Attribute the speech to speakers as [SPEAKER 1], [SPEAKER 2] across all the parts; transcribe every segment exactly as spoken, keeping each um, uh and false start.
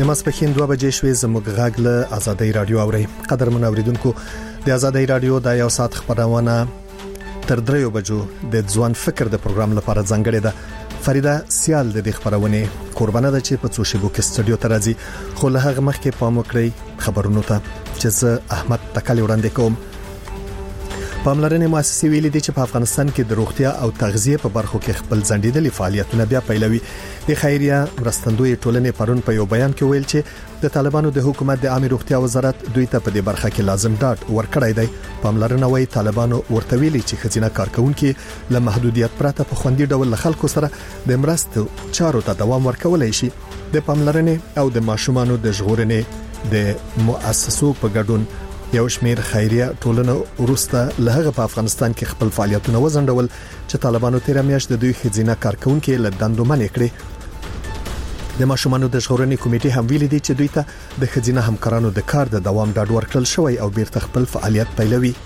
[SPEAKER 1] د ماسپښین دوه بجې شوې زموږ غږ له آزادۍ رادیو اوري. قدرمن اوریدونکو د آزادۍ رادیو د یو ساعت خبرونه تر دریو بجو د ځوان فکر د پروګرام لپاره ځانګړې ده. فریده سیال د دې خبرونه قربانه ده چې په څو شیبو کې استودیو ته راځي، خو له هغه مخکې پام وکړئ خبرونو ته چې زه احمد تکل وړاندې کوم. پاملرنې مؤسسې ویلي دي چې په افغانستان کې د روغتیا او تغذیه په برخو کې خپل ځنډیدلي فعالیتونه بیا پیلوي. د خیریه مرستندوی ټولنې پرون په یو بیان کې ویل چې د طالبانو د حکومت د عامه روغتیا وزارت دوی ته په دې برخه کې لازم ډاډ ورکړی دی. پاملرنه وایي طالبانو ورته ویلي چې خزینه کارکونکو له محدودیت پرته په خوندي ډول خلکو سره د مرستو چارو ته دوام ورکولای شي. د پاملرنې او د ماشومانو د ژغورنې د مؤسسو په ګډون یو شمیر خیریه ټولنه ورسته له هغه په افغانستان کې خپل فعالیتونه وزندول چې طالبانو تیر میاشت د دوی خزینه کارکونکو له دندو منع کړې. د ماشومانو د ژغورنې کمیټې هم ویلي دي چې دوی ته د خزینه همکارانو د کار د دوام ډاډ ورکړل شوی او بیرته خپل فعالیت پیلوي.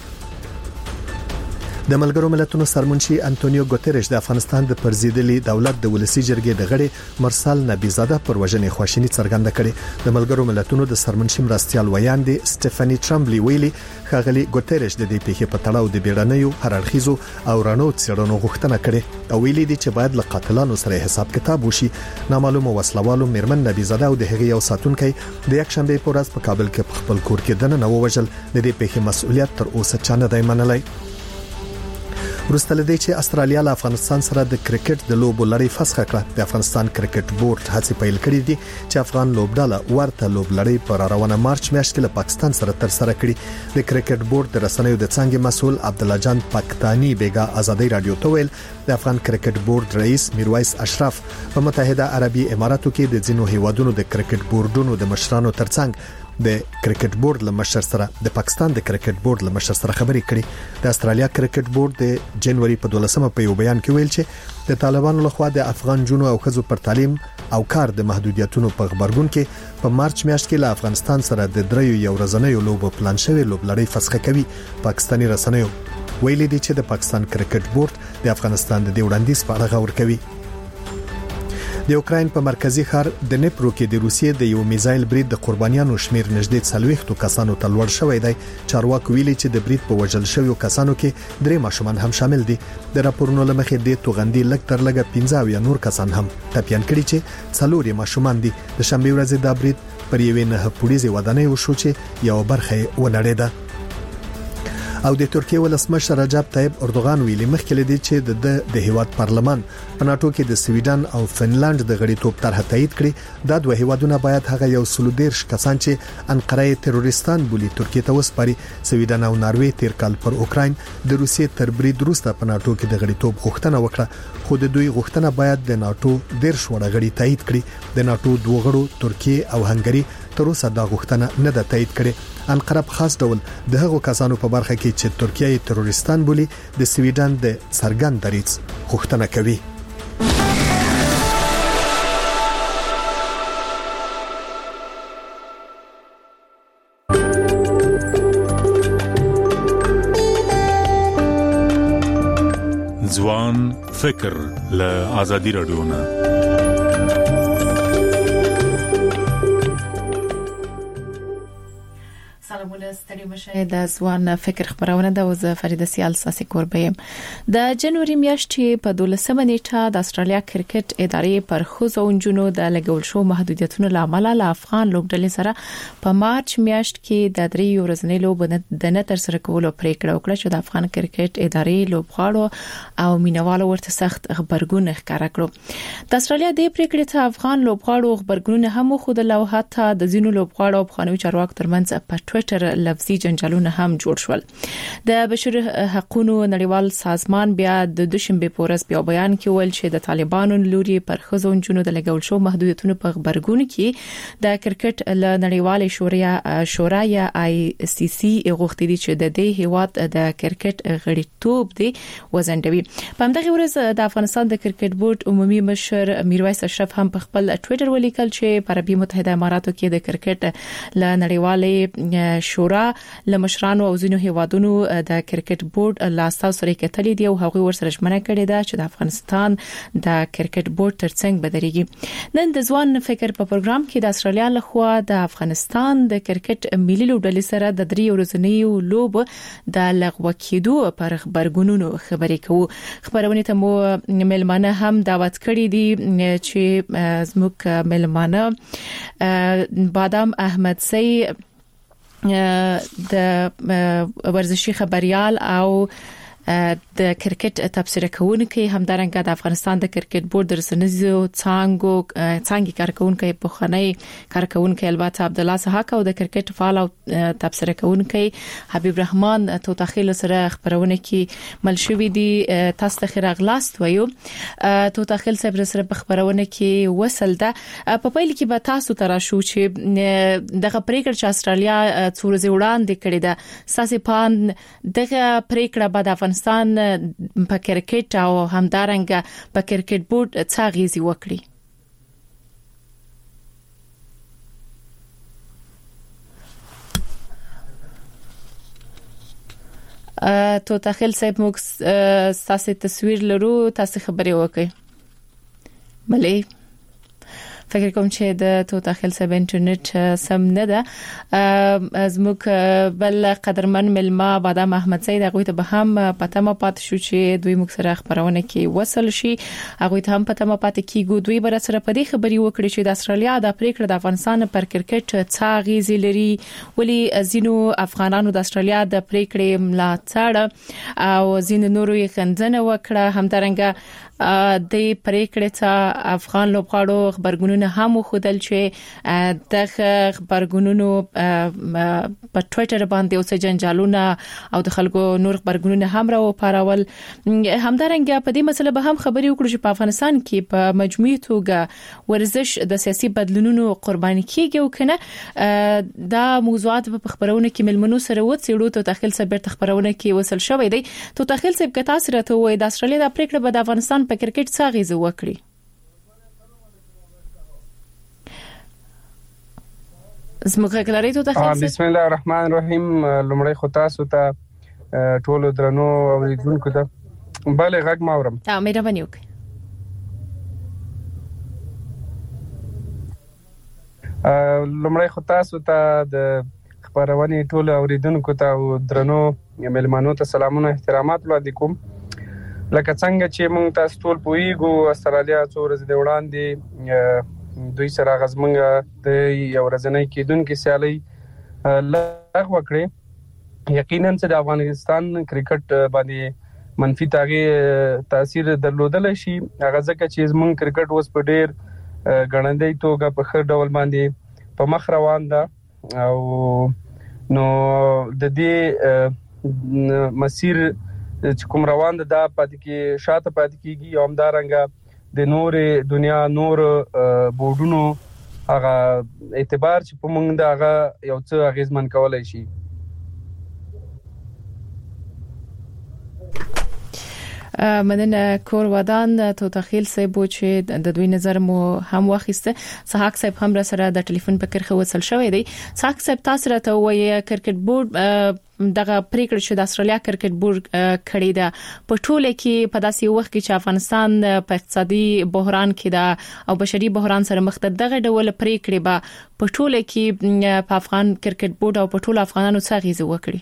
[SPEAKER 1] د ملګرو ملتونو سرمنشي انټونیو ګوتریش د افغانستان د پرزیدلي دولت د ولسی جرګې د غړي مرسل نبیزاده پر وژنې خواشینی څرګنده کړې. د ملګرو ملتونو د سرمنشي مرستيال ویاندې سټيفاني ټرمبلی ویلي خاغلی ګوتریش د دې پیښې په تړاو د بیړنیو هررخیزو او رانو څېړنو غوښتنه کړې او ویلي دي چې باید له قاتلانو سره حساب کتاب وشي. نامعلومه وسلوالو میرمن نبیزاده او د هغې یو ساتونکي د یک شنبه په ورځ په کابل کې خپل کور کې دننه ووژل. د دې پیښې مسؤلیت تر اوسه چا نه دی منلی. ورسته لدی چې استرالیا له افغانستان سره د کرکټ د لوبو لړۍ فسخ کړه. د افغانستان کرکټ بورډ هڅې پیل کړې دي چې افغان لوبډاله ورته لوبلړۍ پر روانه مارچ میاشت کې له پاکستان سره تر سره کړي. د کرکټ بورډ د رسنیو د څنګه مسول عبد الله جان پاکستاني بیگا آزادۍ رادیو ته ویل د افغان کرکټ بورډ رئیس میرویس اشرف په متحده عربي اماراتو کې د ځینو هیوادونو د کرکټ بورډونو د مشرانو ترڅنګ د کرکټ بورډ له مشر سره د پاکستان د کرکټ بورډ له مشر سره خبرې کړې. د استرالیا کرکټ بورډ د جنوري په دولسمه په یو بیان کې ویل چې د طالبانو لخوا د افغان جنو او خزو پر تعلیم او کار د محدودیتونو په خبرګون کې په مارچ میاشت کې له افغانستان سره د دریو یو ورځنیو لوبو پلان شوی لوبلړۍ فسخ کوي. پاکستاني رسنیو ویلي دي چې د پاکستان کرکټ بورډ د افغانستان د وړاندیز په اړه غور کوي. د یوکرين په مرکزی ښار د نیپرو کې د روسیې د یو میزایل برید د قربانیانو شمیر نږدې څلويختو کسانو ته لوړ شوی دی. چارواکي ویلي چې د برید په وژل شویو کسانو کې درې ماشومان هم شامل دي. د راپورونو لمخې د توغندي لک تر لګه پنځه یا نور کسان هم ټپيان کړي چې څلور ماشومان دي. د شنبه ورځ د برید پر یوې نه پولیسي ودانۍ وشو چې یو برخه ونړېده. او د ترکیه ولسمشر رجب طیب اردوغان ویلي مخکې لدی چې د د هیواد پارلمان په ناتو کې د سویډن او فنلند د غړیتوب طرح تایید کړي. دا دوه هیوادونه باید هغه یو سلودیرش کسان چې انقره تروریستان بولی ترکیه ته وسپاري. سویډن او ناروې تیر کال پر اوکراین د روسیې تر برید وروسته په ناتو کې د غړیتوب غوښتنه وکړه، خو د دوی غوښتنه باید د ناتو دیرش وړ غړي تایید کړي. د ناتو دوه غړو ترکیه او هنګری تر اوسه دا غوښتنه نه ده تایید کړې. انقره په خاص ډول د هغو کسانو په برخه کې چې ترکیه تروریستان بولی د سویډن د څرګند دریځ غوښتنه کوي.
[SPEAKER 2] ځوان فکر له آزادۍ رادیو نه
[SPEAKER 3] ستړي مشه د ځوان فکر خبرونه د وز فریده سیال ساسي کوربیم. د جنوري میاشتې په دولسمه نیټه د استرالیا کرکټ ادارې پر خزو انجونو د لګول شو محدودیتونو لامل له افغان لوبډلې سره په مارچ میاشت کې د درې ورځې لوب د نه تر سره کولو پریکړه وکړه چې د افغان کرکټ ادارې لوبغاړو او مینوالو ورته سخت خبرګون ښکارا کړو. د استرالیا د پریکړې ته افغان لوبغاړو خبرګون هم خو د لوحات د زینو لوبغاړو په خانوي چارواک ترمنځ په ټوئیټر لفظي جنجالونه هم جوړ شول. د بشري حقوقو نړیوال سازمان بیا د دوشنبه په ورځ بیا بیان کې ویل چې د طالبانو لوري پر خزو انجونو د لګول شو محدودیتونو په خبرګون کې د کرکټ ل نړیوال شورا شورا یا آی سی سی غوښتي دي چې د دې هیواد د کرکټ غړیتوب دی وزندوي. په همدغه ورځ د افغانستان د کرکټ بورډ عمومي مشر میرویس اشرف هم په خپل ټوئیټر ولیکل چې په عربي متحده اماراتو کې د کرکټ ل نړیوال شورا لمشرانو او ځینو هیوادونو د کرکټ بورډ لاسته سره کتلې دی او هغه ورسره ژمنه کړې ده چې د افغانستان د کرکټ بورډ ترڅنګ بدريږي. نن د ځوان فکر په پروګرام کې د استرالیا لخوا د افغانستان د کرکټ ملي لوبډلې سره د درې ورځنیو لوب د لغوه کېدو پر خبرګونونو خبرې کوو. خبرونه ته مو ملمانه هم دعوت کړې دي چې زموږ ملمانه بادام احمد سي د ورزشي خبريال او د کرکټ تبصره کوونکي همدارنګه د افغانستان د کرکټ بورډ د رسنیزو څنګه څنګه کارکونکي په خنۍ کارکونکي البته عبد الله صحاک او د کرکټ فعال او تبصره کوونکي حبیب رحمان تو تخیل سره خبرونه کې ملشوي دي. تاسو ته خیرغلاست وایو. تو تخیل سره په خبرونه کې وصل ده. په پیل کې به تاسو ترا شو چې دغه پریکړه چې استرالیا څورځ وړاندې کړې ده ساسي پان دغه پریکړه به د افغانستان په کرکټ او همدارنګه په کرکټ بورډ څه غیزي وکړي؟ ا تو تخیل صاحب موږ تاسو تصویر لرو، تاسو خبرې وکړئ. بلې فکر کوم چې د تو تخیل صاحب انټرنیټ سم نه ده. زموږ بل قدرمن ملما بادام احمد سید هغه ته به هم پته ما پات شو چې دوی موږ سره خبرونه کې وصل شي. هغه ته هم پته ما پات کیږي دوی بر سره په دې خبري وکړي چې د استرالیا د پریکړه د افغانستان پر کرکټ څه غیزي لري، ولی ازینو افغانانو د استرالیا د پریکړې ملاتړ او زین نورو یې خندنه وکړه. همدارنګه د پریکړې ته افغان لوبغاړو خبرګونونه هم خودل چې د خبرګونونو په ټوئیټر باندې اوس جنجالونه او د خلکو نور خبرګونونه هم راو پارول. همدارنګه په دې مسله به هم خبري وکړو چې په افغانستان کې په مجموعي توګه ورزش د سیاسي بدلونونو قرباني کیږي او کنه دا موضوعات په خبرونه کې ملمنو سره وڅېړو. ته تخیل سبرت خبرونه کې وصل شوې دی. ته تخیل سب کتا سره ته وای د استرالیا د پریکړه په افغانستان په کرکټ څه غیزه وکړي؟ زموږ غلاري ته تخیل.
[SPEAKER 4] بسم الله الرحمن الرحیم. لمړی خو تاسو ته ټولو درنو اوریدونکو ته بله غږ ماورم.
[SPEAKER 3] اه مهرباني وکړئ.
[SPEAKER 4] لمړی خو تاسو ته د خبرونې ټولو اوریدونکو ته او درنو ملمانو ته سلامونه احترامات وړاندې کوم. لکه څنګه چې موږ تاسو ټول پوهیږو استرالیا څو ورځې وړاندې دوی سره غزمنګ د یو ورځنۍ کېدونکو سیالي لغوه کړې. یقینا چې د افغانستان کرکټ باندې منفي تاثیر درلودل شي، هغه ځکه چې زموږ کرکټ اوس په ډېر غړندې توګه په خیر ډول باندې په مخ روان ده او نو د دې مسیر چې کوم روان ده دا پاتې کې شاته پاتې کیږي. او همدارنګه د نورې دنیا نور بورډونو هغه اعتبار چې په موږ دا هغه یو څه اغیزمن کولای شي.
[SPEAKER 3] مننه کور ودان تو تخیل صاحب چې د دوی نظر مو هم واخیسته. صحاک صاحب هم را سره د ټلیفون په کرخه وصل شوې دی. صحاک صاحب تاسو راته وایي کرکټ بورډ دغه پریکړه چې د استرالیا کرکټ بورډ کړی ده په ټوله کې په داسې وخت کې چې افغانستان په اقتصادي بحران کې ده او بشري بحران سره مخ ته دغه ډول پریکړه به په ټوله کې په افغان کرکټ بورډ او په ټول افغانانو څه غیزه وکړي؟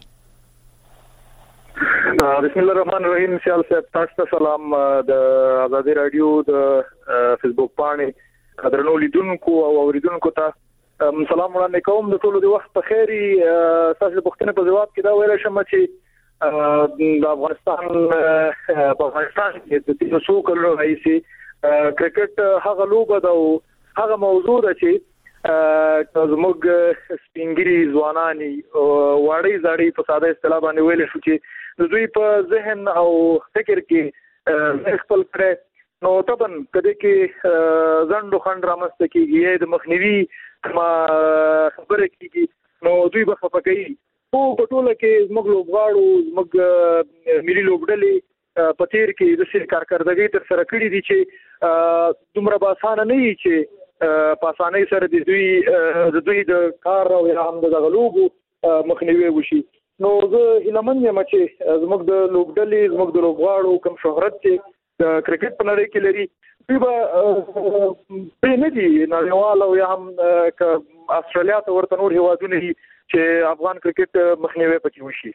[SPEAKER 5] بسم الله الرحمن الرحیم. سیال صاحب تاسو ته سلام. د آزادی رادیو د فیسبوک باندې قدرنو لیدونکو او اوریدونکو ته سلام وړاندې کوم. د ټولو د وخت په خیری. تاسو د پوښتنې په جواب کې دا ویل شم چې د افغانستان په افغانستان کې د تیرو څو کلونو راهیسې کرکټ هغه لوبه ده او هغه موضوع ده چې زموږ سپینګری ځوانانی واړی زاړی په ساده اصطلاح باندې ویل شو چې د دوی په ذهن او فکر کې خپل کړه. نو طبعا کله کې زندو خند رامسته کېږي د مخنیوي ما خبره کېږي نو دوی به ففقي او په ټوله کې زموږ لوبغاړو زموږ ملي لوبډلې په تیر کې د سر کارکردګۍ تر سره کړې دي چې دومره باسانه نه وي چې په اسانۍ سره د دوی د دوی د کار او هم د غلوبو مخنیوي وشي. نو زه هیلمن یم چې زموږ د لوبډلې زموږ د لوبغاړو کوم شهرت چې د کرکټ په نړۍ کې لري دوی به په نه دي نړیوال او یا هم ک استرالیا ته ورته نور هیوادونه چې افغان کرکټ مخنیوي پکې وشي.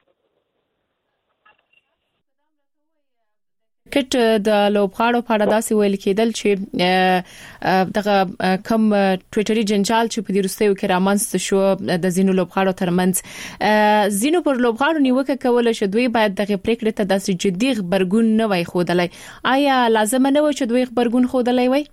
[SPEAKER 3] کرکټ د لوبغاړو په اړه داسې ویل کېدل چې دغه کم ټویټري جنجال چې په دې وروستیو کې رامنځته شو د زینو لوبغاړو ترمنځ زینو پر لوبغاړو نیوکه کوله چې دوی باید دغه پریکړه ته داسې جدي خبرګون نه وای خودلای. آیا لازم نه و چې دوی خبرګون خودلای وای؟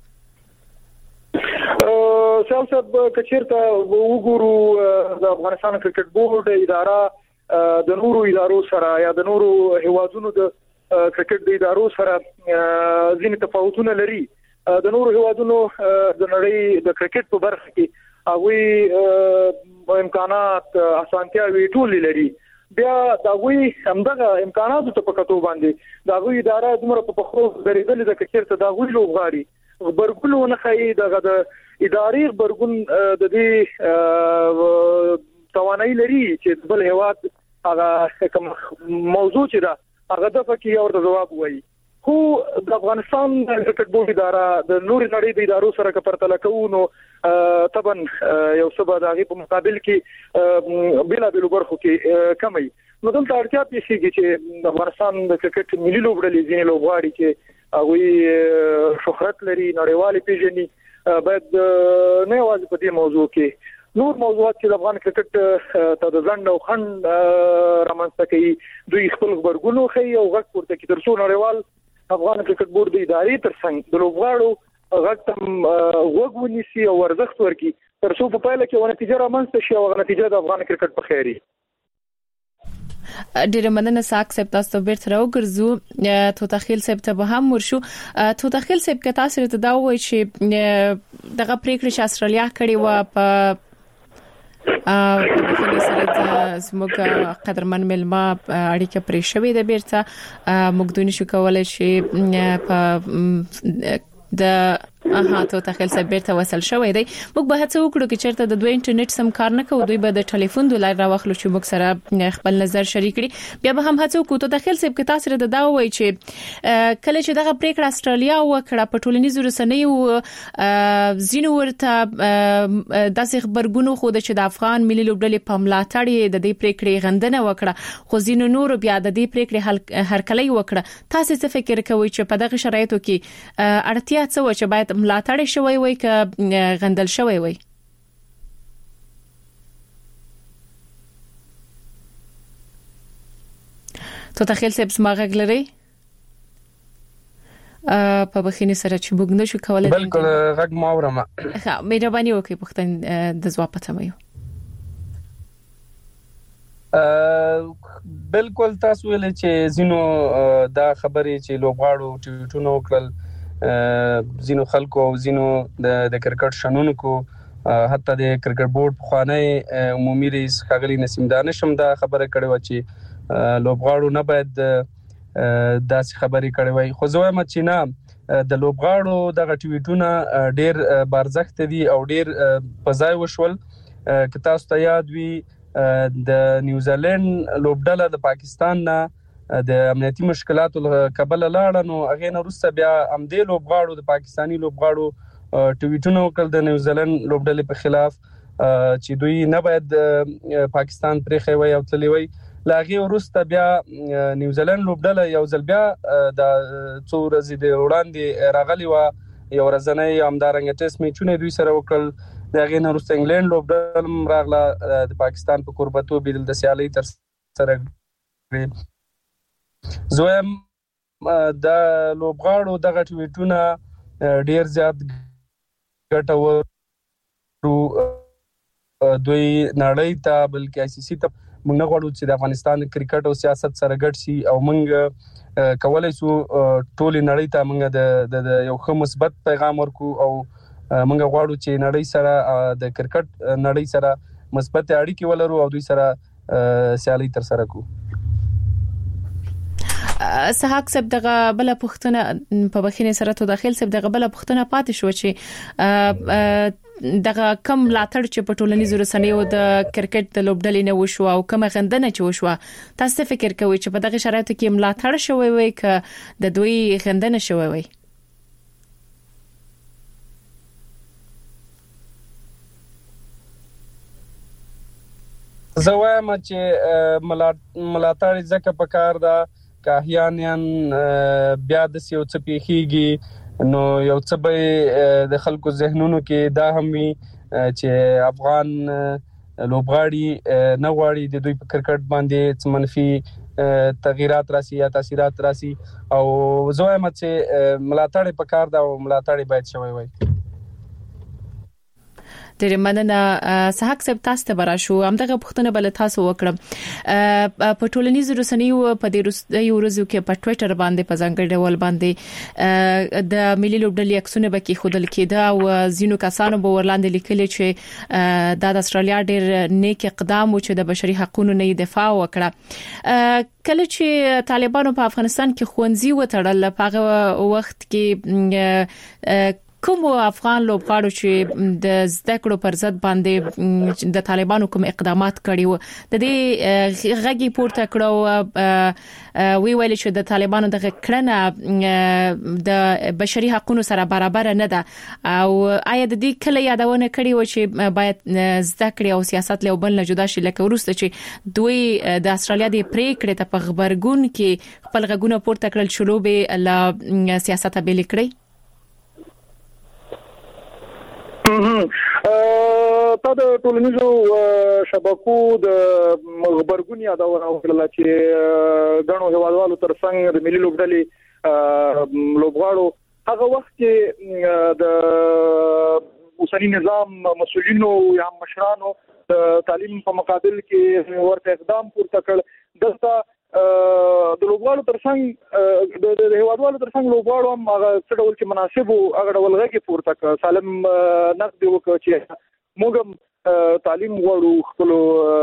[SPEAKER 5] سیاست کچیرته وګورو د افغانستان کرکټ بورډ اداره د نورو ادارو سره یا د نورو هیوادونو د کرکټ د ادارو سره ځینې تفاوتونه لري. د نورو هیوادونو د نړۍ د کرکټ په برخه کې هغه امکانات اسانتیاوي ټول لري. بیا دا وی همدغه امکاناتو ته په کتو باندې دا وی اداره دومره په خو غریدل د کرکټ ته دا وی لوغاري خبرګلو نه خي دغه د اداري خبرګون د دې توانایي لري چې بل هیواد هغه کوم موضوع چې دا هغه د پکې اور د جواب وایي. خو د افغانستان کرکټ بورډ اداره د نور نړۍ د ادارو سره کپرتل کوونو طبعا یو سبا د هغه په مقابل کې بلا بل برخو کې کمی. نو دلته اړتیا پیښیږي چې د افغانستان د کرکټ ملي لوبډلې ځینې لوبغاړي چې هغه شهرت لري نړیوالې پیژني باید نه یوازې په دې موضوع کې نور موضوعات چې د افغان کرکټ ته د ځند او خند رامنځته کوي دوی خپل خبرګونو خي او غږ پورته کوي ترڅو نړیوال افغان کرکټ بورډ د ادارې ترڅنګ د لوبغاړو غږ تم وګ ونیسي او ورزښت ورکړي ترڅو په پایله کې ونه نتیجه رامنځته شي او نتیجه د افغان کرکټ په خیري.
[SPEAKER 3] ډیره مننه ساک سپ تاسو ته بیرته راوګرځو تو تخیل سپ ته به هم ورشو. تو تخیل سپ که تاسو ته دا وایي چې دغه پریکړه چې استرالیا کړې و په ا په دې سره د زموږ قدرمن ملما اړیکه پرې شوې ده بیرته موږ دونی شو کولای شي په د اها ته تخیل سره بیرته وصل شوې دی. موږ به هڅه وکړو چې چیرته د دوی انټرنیټ سم کار نه کوي دوی به د ټلیفون د لای راوخلو چې موږ سره خپل نظر شریک کړي. بیا به هم هڅه وکړو ته تخیل سره کې تاسو ته دا وایي چې کله چې دغه پریکړه استرالیا وکړه په ټولنیزو رسنیو زینو ورته داسې خبرګونو خو د چې د افغان ملي لوبډلې په ملاتړ د دې پریکړې غندنه وکړه خو زینو نور بیا د دې پریکړې هرکلی وکړه. تاسو څه فکر کوئ چې په دغه شرایطو کې اړتیا څه و چې باید ملاتړ شوی وي ک غندل شوی وي؟ تو تخیل سبس ماغه لري په بخینه سره چې موږ نشو کولای.
[SPEAKER 4] بالکل غږ ما اورم.
[SPEAKER 3] ها مهرباني وکړئ پښتون د ځواب پته مې.
[SPEAKER 4] بالکل تاسو ویل چې زینو دا خبرې چې لوبغاړو ټویټونه وکړل زینو خلکو او زینو د کرکټ شنونکو حتی د کرکټ بورډ په خوانې عمومي رئیس خاغلی نسیم دانشم دا خبره کړې و چې لوبغاړو نه باید داسې خبرې کړې وای. خو زه وایم چې نه د لوبغاړو دغه ټویټونه ډیر بارزخت دي او ډیر په ځای وشول. که تاسو ته یاد وي د نیوزیلند لوبډله د پاکستان نه د امنیتي مشکلاتو کبل لاړه نو هغه نه وروسته بیا امدې لوبغاړو د پاکستانی لوبغاړو ټویټونه وکړل د نیوزیلند لوبډلې په خلاف چې دوی نه باید پاکستان پرې خوي او تللی وي. لاغي وروسته بیا نیوزیلند لوبډله یو ځل بیا د څو ورځې د وړاندې راغلی و یو ورځنی امدارنګ ټیسټ میچونه دوی سره وکړل. دغه نه وروسته انګلند لوبډله راغله د پاکستان په قربتو بیل د سیالي تر سره زویم د لوبغاړو دغه ټویټونه ډیر زیات ګټور دوی نړۍ ته بلکې آی سی سی ته موږ غواړو چې د افغانستان کرکټ او سیاست سره ګډ شي او موږ کولای شو ټول نړۍ ته موږ د یو ښه مثبت پیغام ورکو او موږ غواړو چې نړۍ سره د کرکټ نړۍ سره مثبت اړیکې ولرو او دوی سره سیالي تر سره کوو.
[SPEAKER 3] سحاق سب دغه بل پښتنه په بخینه سره تو داخل سب دغه بل پښتنه پاتې شو چې دغه کم لاتړ چې په ټولنیزو رسنیو د کرکټ د لوبډلې نه وشو او کوم غندنه چې وشو تاسو فکر کوئ چې په دغه شرایطو کې ملاتړ شوی وي ک د دوی غندنه شوی وي؟
[SPEAKER 4] زه وایم چې ملاتړ ځکه په کار ده کاهیانیان بیا د سیو څه پیخيږي نو یو څه به د خلکو ذهنونو کې دا هم وي چې افغان لوبغاړي نه غواړي د دوی په کرکټ باندې منفي تغیرات راسي یا تاثیرات راسي او زه وایم چې ملاتړ په کار ده او ملاتړ باید شوی وي.
[SPEAKER 3] ډېر مننه صحاک صاحب تاسو ته براشو همدغه پښتنه بل تاسو وکړم په ټولنیزو رسنیو په دې ورځو کې په ټوئیټر باندې په ځانګړي ډول باندې د ملي لوبډلې عکسونه به کې خودل کېده او زینو کسانو به ورلاندې لیکلي چې د استرالیا ډېر نیک اقدام و چې د بشري حقوقو نه دفاع وکړه. کله چې طالبانو په افغانستان کې خوندزي وټړل په هغه وخت کې کوم افغان لوبغاړو چې د زده کړو پر ضد باندې د طالبانو کوم اقدامات کړي وو د دې غږی پورته کړو وی ویل چې د طالبانو د کړنه د بشري حقوقو سره برابر نه ده او آیا د دې کله یادونه کړي و چې باید زده کړې او سیاست له بل نه جدا شي لکه ورسته چې دوی د استرالیا د پریکړې ته په خبرګون کې خپل غږونه پورته کړل شروع به له سیاست به لیکړي؟
[SPEAKER 5] تا د ټولنیزو شبکو د خبرګون یادونه وکړه چې غنو هوادوالو ترڅنګ د ملي لوبډلې لوبغاړو هغه وخت کې د اوسنی نظام مسؤلینو یا مشرانو د تعلیم په مقابل کې ورته اقدام پورته کړ دلته د لوبغاړو ترڅنګ د هوادوالو ترڅنګ لوبغاړو هم هغه څه ډول چې مناسب او هغه ډول غږی پورته کړ سالم نقد وکړ چې موږ تعلیم غواړو خپل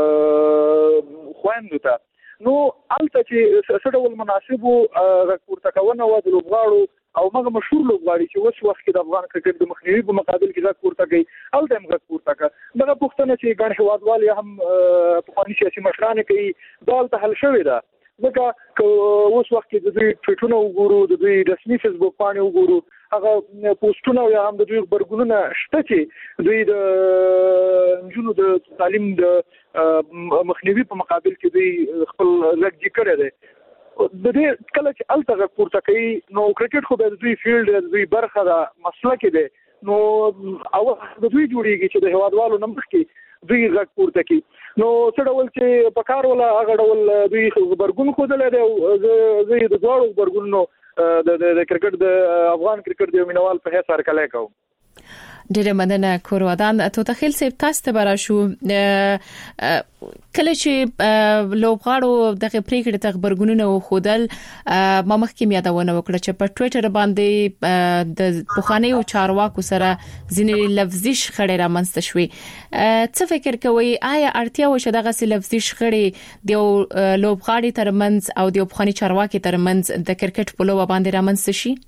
[SPEAKER 5] خويندو ته نو البته چې څه ډول مناسب غږ پورته کوونه و د لوبغاړو او موږ مشهور لوبغاړي چې اوس وخت کې د افغان کرکټ د مخنیوي په مقابل کې غږ پورته کوي البته هم غږ پورته کوي دغه پوښتنه چې ګڼ هوادوال هم په قانوني سیاسي مشرانه کوي دا ته حل شوی ده ځکه اوس وخت کې د دوی ټویټونه وګورو د دوی رسمي فیسبوک باندې وګورو هغه پوسټونه یا هم د دوی خبرګونونه شته چې دوی د جنو د تعلیم د مخنیوي په مقابل کې دوی خپل لګي کړی دی د دې کله چې الته پورته کوي نو کرکټ خو د دوی فیلډ د دوی برخه ده مسله کې ده نو او د دوی جوړیږي چې د هوادوالو نمبر کې دوی غږ پورته کوي نو څه ډول چې په کار ولا هغه ډول دوی خبرګون خوده دی او زه د دوړو خبرګونو د کرکټ د افغان کرکټ د مینوال په هڅه سره کله کوم.
[SPEAKER 3] ډېر مننه کورودان تو تخیل سیب تاسو ته براشو کله چې لوبغاړو د پریکړې ته خبرګونونه وخودل ما مخکې یادونه وکړه چې په ټوئیټر باندې د پوخانیو چارواکو سره ځینې لفظي شخړې رامنځته شوې څه فکر کوئ آیا اړتیا و چې دغه لفظي شخړې د لوبغاړي ترمنځ او د پوخاني چارواکي ترمنځ د کرکټ په لوبه باندې رامنځته شي؟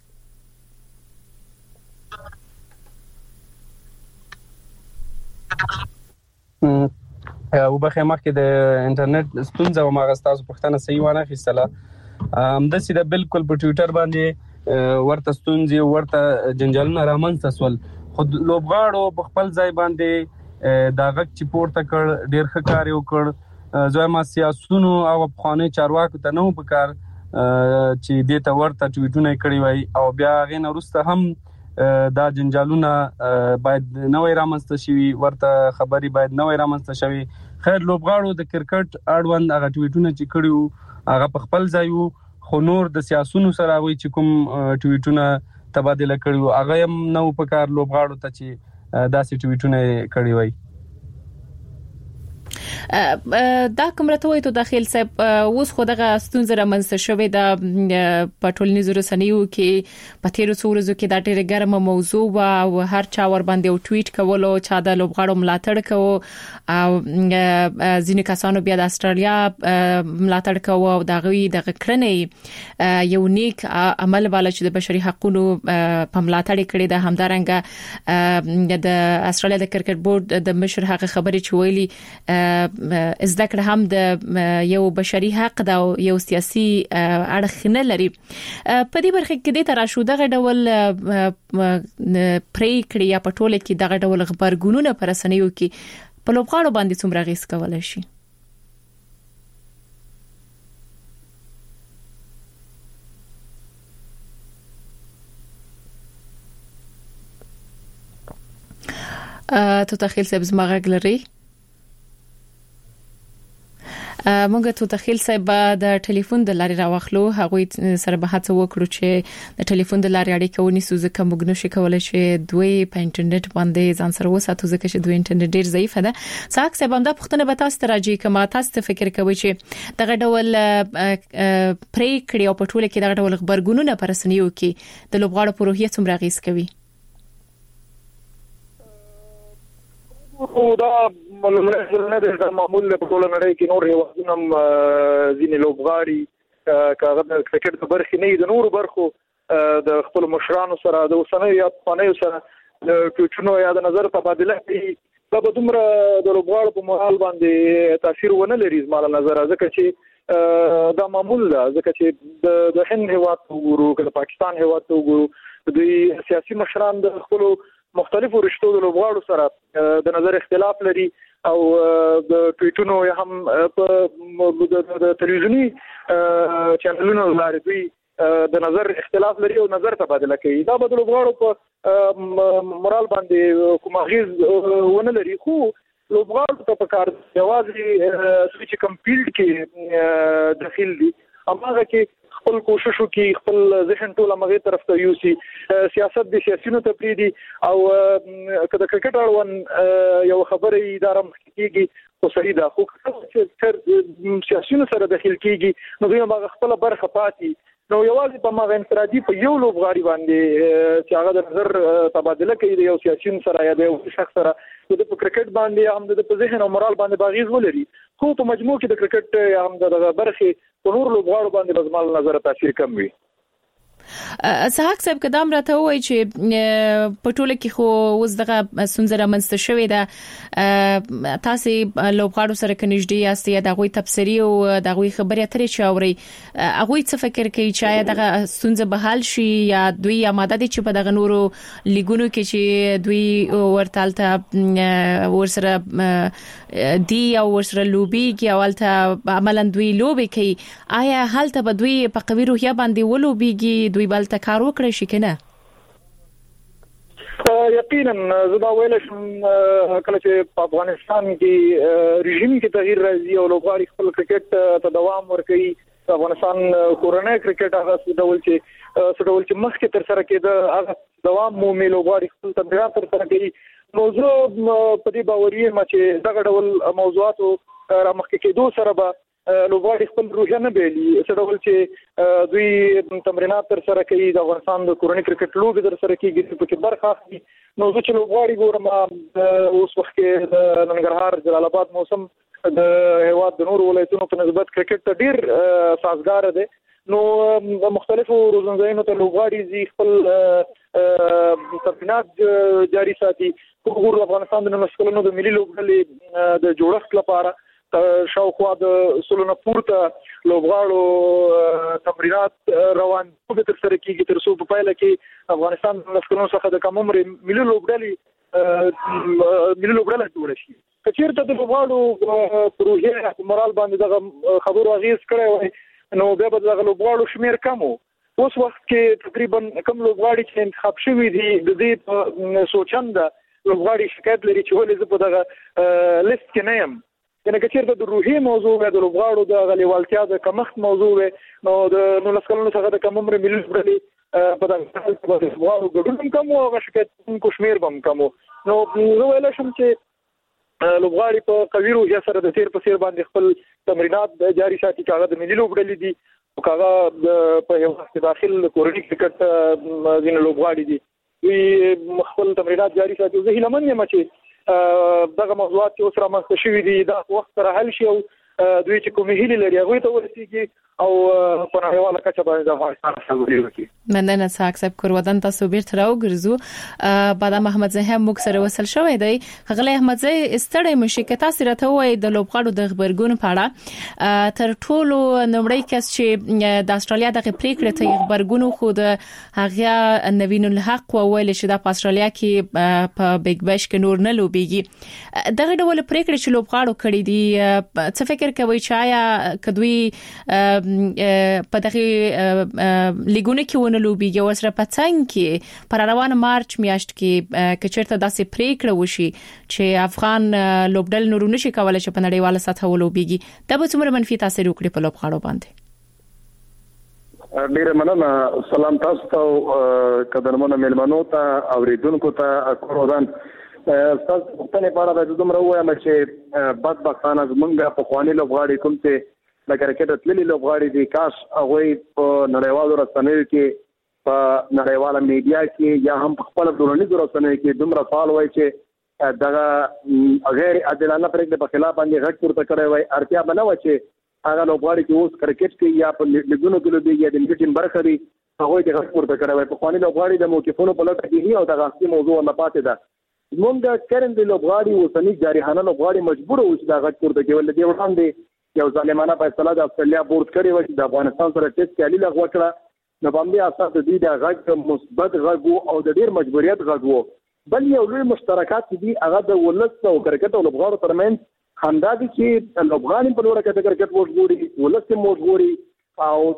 [SPEAKER 4] او بخې مخکې د انټرنیټ ستونزه او ماغستاسو پښتنه صحیح ونه خستله ام د سیده بالکل په ټوئیټر باندې ورته ستونزې ورته جنجالونه رامنځته سول خود لوبغاړو په خپل ځای باندې دا غږ چې پورته کړ ډیر ښه کار وکړ زما سیاسيونو او افغاني چارواکو ته نو په کار چې د ته ورته ټویټونه کړی وای او بیا غین وروسته هم دا جنجالونه باید نوې رامنځته شي ورته خبري باید نوې رامنځته شي خیر لوبغاړو د کرکټ اړوند هغه ټویټونه چې کړیو هغه په خپل ځای وو خو نور د سیاسيونو سره وی چې کوم ټویټونه تبادله کړیو هغه هم نو په کار لوبغاړو ته چې داسې ټویټونه کړی وای.
[SPEAKER 3] دا کوم راته وایي ته داخل صاحب اوس خو دغه ستونزه رامنځته شوې د پټولنیزو رسنیو کې په تیرو څو ورځو کې دا ډېره ګرمه موضوع و او هر چا ور باندې او ټویټ کولو چا د لوبغاړو ملاتړ کوو او ځینې کسانو بیا د استرالیا ملاتړ کوو او دغه د کړنې یو نیک عمل والا چې د بشري حقوقو په ملاتړ کړي د همدارنګه د استرالیا د کرکټ بورډ د مشر هغه خبرې چې ویلي زده کړه هم د یو بشري حق دا یو سیاسي اړخ نه لري. په دې برخه کې د تراشو دغه ډول پرې کړی یا په ټوله کې دغه ډول خبرګونونه پر رسنیو کې په لوبغاړو باندې څومره غیس کولای شي؟ تو تخیل صاحب زما غږ لري؟ مونږ ته تخیل صاحب د ټلیفون د لارې راوخلو هغه سره به هڅه وکړو چې د ټلیفون د لارې اړیکه ونیسو ځکه موږ نشو کولای چې دوی په انټرنیټ باندې ځان سره وساتو ځکه چې دوی انټرنیټ ډیر ضعیف ده. څاک صاحب هم دا پښتنه به تاسو ته راځي کما تاسو فکر کوئ چې دغه ډول پرې کړی او په ټوله کې دغه ډول خبرګونونه پر رسنیو کې د لوبغاړو په روحیه څومره غیس کوي؟
[SPEAKER 5] او دا ملمنه د معمول په ټول نړۍ کې نور هیوادونه ځینې لوبغاړي کاغه د کرکټ په برخه نه د نور برخو د خپل مشرانو سره د اوسنۍ یا پخوانیو سره د ټوټونو یا د نظر تبادله کوي. دا به دومره د لوبغاړو په مورال باندې تاثیر ونه لري زما له نظر ځکه چې دا معمول ده ځکه چې د هند هیواد وګورو که د پاکستان هیواد وګورو دوی سیاسي مشران د خپل مختلفو رشتو د لوبغاړو سره د نظر اختلاف لري او د ټویټونو یا هم په د تلویزیونی چینلونو لارې دوی د نظر اختلاف لري او نظر تبادله کوي. دا به د لوبغاړو په مورال باندې کوم اغیز ونه لري خو لوبغاړو ته په کار یوازې سویچ کمپیلډ کې داخل دي هغه کې خپل کوشش وکي خپل ذهن ټول مغه طرف ته یوسي سیاست د سیاسيونو ته پریدي او کله کرکټ اړوند یو خبره اداره مخکېږي خو صحیح ده خو چې تر سیاسيونو سره داخل کیږي نو دوی هغه خپل برخه پاتې نو یوازې په مغه انفرادي په یو لوبغاړي باندې چې هغه د نظر تبادله کوي د یو سیاسيون سره یا د یو شخص سره د کرکټ باندې هم د په ذهن او مورال باندې باغیز ولري خو په مجموع کې د کرکټ یا هم د برخه په نور لوبغاړو باندې بزمال نظر تاثیر کم وي.
[SPEAKER 3] صحاک صاحب قدم راته وای چې په ټوله کې خو اوس دغه سنځره منځته شوې ده تاسو لوبغاړو سره کنيږدي یاست یا دغه تفسیری او دغه خبرې اترې چاوري هغه څه فکر کوي چې دغه سنځه به حل شي یا دوی آماده دي چې په دغه نورو لیګونو کې چې دوی ورتالته ورسره دی او ورسره لوبي کې اولته عملاً دوی لوبي کوي آیا حالته به دوی په قوي روحیه باندې ولوبيږي دوی بلته کار وکړي شي کنه؟
[SPEAKER 5] یقینا زما ویل شم کله چې په افغانستان کې رژیم کې تغییر راځي او لوبغاړي خپل کرکټ ته دوام ورکوي افغانستان کورنۍ کرکټ هغه ډول چې څه ډول چې مخکې تر سره کېده هغه دوام مومي لوبغاړي خپل تمرینات تر سره کوي موضوع په دې باوري ما چې دغه ډول موضوعاتو را مخکې کېدو سره به لوبغاړي خپل روحیه نه بیلي څه ډول چې دوی تمرینات تر سره کوي د افغانستان د کورنۍ کرکټ لوبې تر سره کیږي په کې برخه اخلي نو زه چې لوبغاړي ګورم اوس وخت کې د ننګرهار جلال آباد موسم د هیواد د نورو ولایتونو په نسبت کرکټ ته ډیر سازګار دی نو مختلفو روزنځایونو ته لوبغاړي زی خپل تمرینات جاري ساتي وګورو افغانستان د مسکلونو د ملي لوبډلې د جوړښت لپاره شاوخوا د سلونه پورته لوبغاړو تمرینات روان په تر سره کیږي تر څو په پایله کې افغانستان د مسکلونو څخه د کم عمر ملي لوبډلې ملي لوبډلې جوړ شي کچیرته د لوبغاړو پروژه مورال باندې دغه خبرو اغیز کړی وای نو بیا به دغه لوبغاړو شمیر کم وو اوس وخت کې تقریبا کم لوبغاړي چې انتخاب شوي دي د دې په سوچنده لوبغاړي شکایت لري چې ولې زه په دغه لیست کې نه یم کنه کچیرته د روحي موضوع د لوبغاړو د غلیوالتیا د کمښت موضوع نو د نو لسکلونو څخه د کم عمر ملي لوبډلې په دغه حالت کې د لوبغاړو ګډون کم او شکایت کو شمیر بم کم نو زه ویل شم چې لوبغاړي په قوي روحیه سره د تیر په سیر باندې خپل تمرینات جاري ساتي. کاغه د ملي لوبډلې دي او کاغه په یو وخت داخل کورنۍ کرکټ ځینې لوبغاړي دي دوی خپل تمرینات جاري ساتي. زه هیله من یم چې دغه موضوعات چې اوس رامنځته شوي دي دا وخت سره حل شي او دوی چې کومې هیلې لري هغوی ته ورسیږي او په نړیواله کچه باندې د افغانستان سرلوړي وکړي.
[SPEAKER 3] مننه ساک صاحب کورودن تاسو بیرته راوګرځو. بعد محمد زاهي موږ سره وصل شوی دی. غلی احمد زاهي استړی مشي که تاسو راته وایي د لوبغاړو د خبرګون په اړه تر ټولو نمړی کس چې د استرالیا د پریکړې ته خبرګون خو د هغه نوین الحق وویل چې د استرالیا کې په بیگ بیش کې نور نه لوبيږي. دغه ډول پریکړې چې لوبغاړو کړې دي څه فکر کوي چې آیا کدوې په دغه لیګونه کې ونه لوبيږي او سره پڅنګ کې پر روان مارچ میاشت کې کچرته داسې پریکړه وشي چې افغان لوبډل نور نشي کولای چې په نړیواله سطح ولوبيږي دا به څومره منفي تاثیر وکړي په لوبغاړو باندې؟
[SPEAKER 5] ډیره مننه. سلام تاسو ته قدرمنو مېلمنو ته اوریدونکو ته کورودان. تاسو په پنه پاره د دومره وایم چې بدبختانه زمونږ په خواني لوبغاړي کوم ته د کرکټ تللي لوبغاړي دي کاش هغه په نړیوالو رسنیو کې په نړیواله میډیا کې یا هم په خپل ټولنیزو رسنیو کې دومره فعال وای چې دغه غیر عادلانه پریکړې په خلاف باندې غږ پورته کړی وای. اړتیا به نه و چې هغه لوبغاړي چې اوس کرکټ کې یا په لیګونو کې لوبي یا د میټین برخه دي هغه ته غږ پورته کړی وای. په خواني لوبغاړي د موقفونو په لټه کې او د غاښي موضوع نه پاتې ده. زمونږ کرند لوبغاړي اوسنی جارحانه لوبغاړي مجبور و چې دا غږ پورته کوي. د وړاندې یو ظالمانه فیصله د استرالیا بورډ کړی و چې د افغانستان سره ټیسټ کې علي لغوه کړه. نو باندې اساس د دې د غږ مثبت غږ او د ډیر مجبوریت غږ وو. بل یو لوی مشترکات دي هغه د ولس او کرکټ او لوبغاړو ترمنځ همدا دي چې لوبغاړي په لوړه کې د کرکټ وګوري ولس موږ ګوري او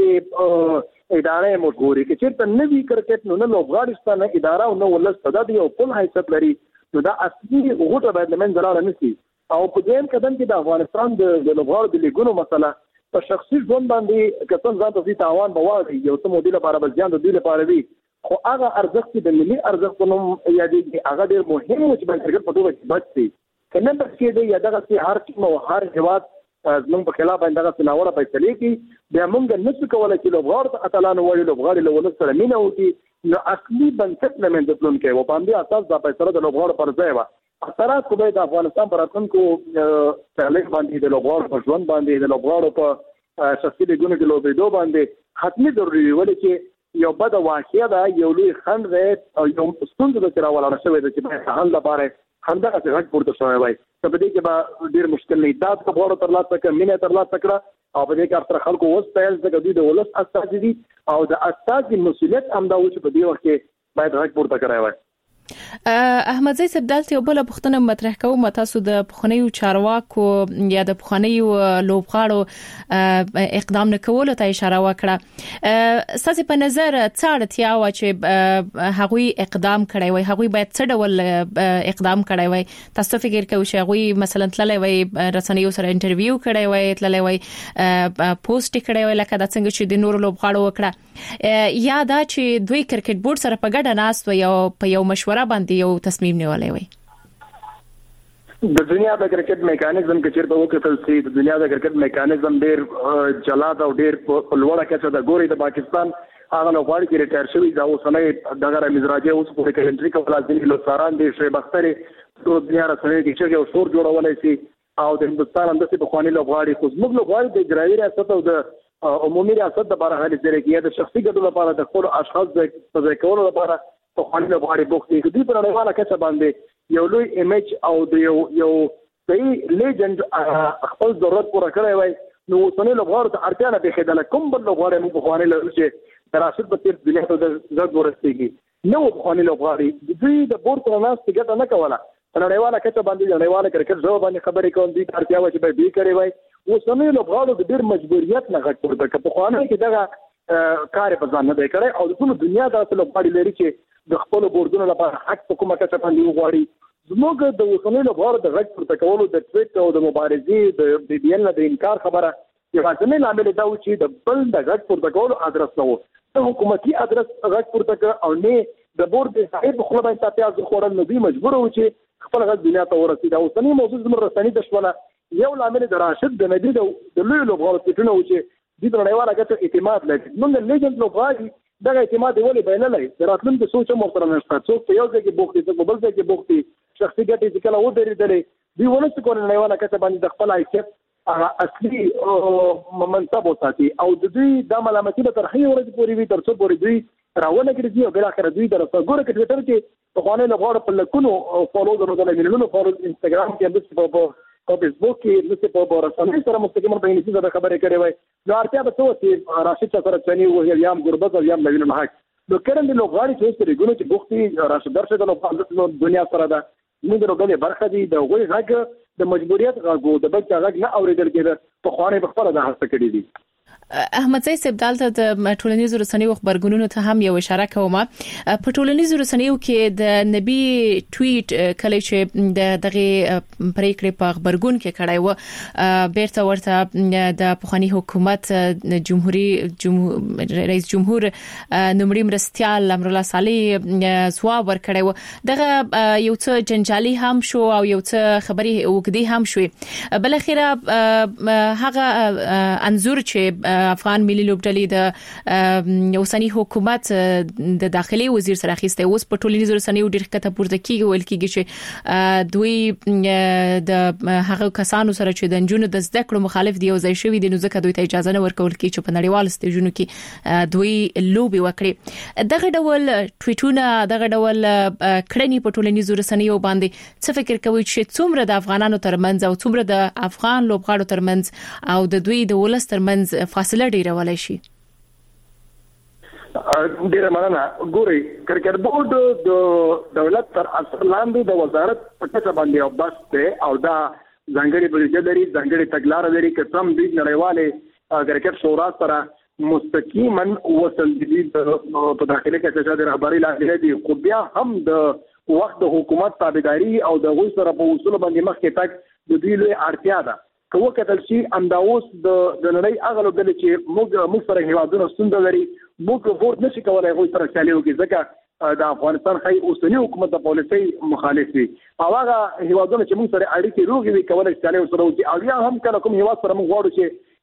[SPEAKER 5] ترڅنګ ادارې موږ ګوري چې چیرته نوی کرکټ نو نه لوبغاړي ستنه اداره او نو ولس صدا دی او په حیثیت لري نو دا اصلي غوټه باید لمن زلاله نشي. او په دې قدم کې د افغانستان د لوبغاړو د لیګونو مسله په شخصي ژوند باندې کتن ځان ته تاوان بواړي یو څه مودې لپاره بل ځان د دې لپاره وي خو هغه ارزښت د ملي ارزښتونو یادېږي هغه ډېر مهم و چې باید کرکټ په توګه کې بچ شي. کنه بس کې دی یا دغه چې هر ټیم او هر هیواد زموږ په خلاف باندې دغه سناوره فیصله کوي بیا موږ نشو کولای چې لوبغاړو ته اتلانو وایي لوبغاړي له ولس سره مینه وکړي نو اصلي بنسټ نه منځ پلون کوي او په دې اساس د فیصله د لوبغاړو پر ځای و. اثرات خو د افغانستان پر راتلونکو تعلیق باندې د لوبغاړو په ژوند باندې د لوبغاړو په شخصي لیګونو کې لوبېدو باندې حتمي ضروري ولې چې یو بد واقعیا ده یو لوی خند او یو ستونزه د راولاړ شوی د چې په حل لپاره همدغه څنګه پورته شوی وای. په دې کې به ډیر مشکل نه دا په غوړو تر لاسه کې مینه تر لاسه کړه او په دې کې اکثر خلکو اوس پیل څنګه دوی د ولس اساس دي او د اساس مسؤلیت هم دا و چې په دې وخت کې باید غږ پورته کړای وای.
[SPEAKER 3] احمد زاهي صاحب دلته یو بل پوښتنه مطرح کوم تاسو د پخوانیو چارواکو یا د پخوانیو لوبغاړو اقدام نه کول ته اشاره وکړه. ستاسو په نظر څه اړتیا و چې هغوی اقدام کړی وای هغوی باید څه ډول اقدام کړی وای؟ تاسو فکر کوئ چې هغوی مثلا تللی وای رسنیو سره انټرویو کړی وای تللی وای پوسټ کړی وای لکه د څنګه چې د نور لوبغاړو وکړه یا دا چې دوی کرکټ بورډ سره په ګډه ناست وي او په یو مشوره باندې یو تصمیم نیولای وي؟
[SPEAKER 5] د دنیا د کرکټ میکانیزم کې چیرته وکړل شي د دنیا د کرکټ میکانیزم ډیر جلاد او ډیر په لوړه کچه د ګوري د پاکستان هغه لوبغاړي چې ریټایر شوی دا اوسنۍ دغه رمیز راځي اوس په کمنټري کې ولازمي لوساران دي شیخ بختري ټول دنیا رسنۍ کې چې یو شور جوړولای شي او د هندستان اندسي په خواني لوبغاړي خو زموږ لوبغاړي د اجرایي ریاست او د عمومي ریاست د باره هلي ځای کې د شخصي ګډون لپاره د خپل اشخاص د ځای کولو لپاره په خواني لوبغاړي بوخت دي دوی په نړیواله کچه باندې یو لوی ایمیج او د یو یو صحیح لیجند خپل ضرورت پوره کړی وای نو اوسنۍ لوبغاړو ته اړتیا نه پېښېدله کوم بل لوبغاړی موږ په خواني لرو چې د راشد په تیر دنیا ته د زړه ورسېږي نو په خواني لوبغاړي دوی د بورډ پر ناس ګټه نه کوله په نړیواله کچه باندې نړیواله کرکټ ژبه باندې خبرې کوم دي اړتیا و چې به بي کړی وای اوسنۍ لوبغاړو د ډېر مجبوریت نه غږ پورته کړ په خواني کې دغه کار په ځان نه دی کړی او د ټول دنیا داسې لوبغاړي لري چې د خپل بورډونو لپاره حق په کومه کچه باندې وغواړي زموږ د اوسنۍ لوبغاړو د غږ پورته کولو د ټویټ او د مبارزې د بي بي ان د انکار خبره یوازینی لامل دا و چې د بل د غږ پورته کولو ادرس نه و د حکومتي ادرس غږ پورته کړ او نه د بورډ صاحب خو باندې تاسو خوړل نو دوی مجبور و چې خپل غږ دنیا ته ورسېد. او اوسنی موضوع زموږ رسنۍ د شوله یو لامل د راشد د نبی د لوی لوبغاړو څخه و چې د نړیواله ګټه اعتماد لري. نن د لیجند لوبغاړي دغه اعتماد ولې بینلای د راتلونکي سوچ مو سره نشته. څوک په یو ځای کې بوختي څوک بل ځای کې بوختي شخصي ګټې چې کله و درېدلې دی ونه څه کول نړیواله ګټه باندې د خپل حیثیت هغه اصلي منصب وساتي او د دوی د ملامتي به تر هغې ورځې پورې وي تر څو پورې دوی راونه کړي او بل اخر دوی در څو ګوره کې ټویټر کې په خوانې لغواړو په لکونو فالو درلودل مليونونو فالو انستګرام کې هم په په فیسبوک کې لکه په رسنۍ سره مستقیما په انګلیسي ژبه خبرې کړې وای. نو اړتیا به څه وي راشد سره چني او یم غربت او یم نوین الحق نو کړم د لوغاړي چې ستوري ګونو چې بوختي راشد درشه د لوغاړو دنیا سره ده موږ دغه برخه دي د غوي غږ د مجبوریت غږ د بچا غږ نه اوریدل کېده په خوانې په خپل د هڅه کړې دي.
[SPEAKER 3] احمد زئی صاحب دالته د ټولنیزو رسنیو خبرګونونو ته هم یو اشاره کوم. په ټولنیزو رسنیو کې د نبی ټویټ کله چې د دغه پریکړې په خبرګون کې کړای و بیرته ورته د پخوانی حکومت جمهوریت جمهور رئیس جمهور نومړي مرستيال امر الله صالح ځواب ورکړی و. دغه یو څه جنجالي هم شو او یو څه خبري وګدي هم شو. بل اخیره هغه انزور چې افغان ملي لوبډلې د اوسنی حکومت د داخلي وزیر سره اخیسته اوس په ټولنیزو رسنیو ډېر کته پورته کیږي ویل کیږي چې دوی د هغه کسانو سره چې د جنونو د زده کړو مخالف دی او ځای شوی دي نو ځکه دوی ته اجازه نه ورکول کی چې په نړیوال سټیجونو کې دوی لوبي وکړي. دغه ډول ټویټونه دغه ډول کړنی په ټولنیزو رسنیو باندې څه فکر کوي چې څومره د افغانانو ترمنځ او څومره د افغان لوبغاړو ترمنځ او د دوی د ولس ترمنځ فاصله ډیره ولای شي؟
[SPEAKER 5] ډیره مننه. ګوري کرکټ بورډ د دولت تر اثر لاندې د وزارت په ټاکه باندې او بس ته او دا ځانګړي بودیجه لري ځانګړي تګلارې لري چې سم د نړیواله کرکټ شورا سره مستقیما وصل دي په داخلي کې چې د رهبری لاندې دي خو بیا هم د وخت د حکومت تابعداري او د غوښ سره په اصول باندې مخکې تک د دوی لوی اړتیا ده. کوه کتل شي انداوس د د نړۍ اغلو د چې موږ موږ سره هیوادونو ستونزه لري موږ ووټ نشي کولای غوښ سره چالي وکړي ځکه د افغانستان خي اوسنی حکومت د پالیسي مخالف دي او هغه هیوادونو چې موږ سره اړیکې روغې وي کولای چالي سره وکړي او یا هم کله کوم هیواد سره موږ غواړو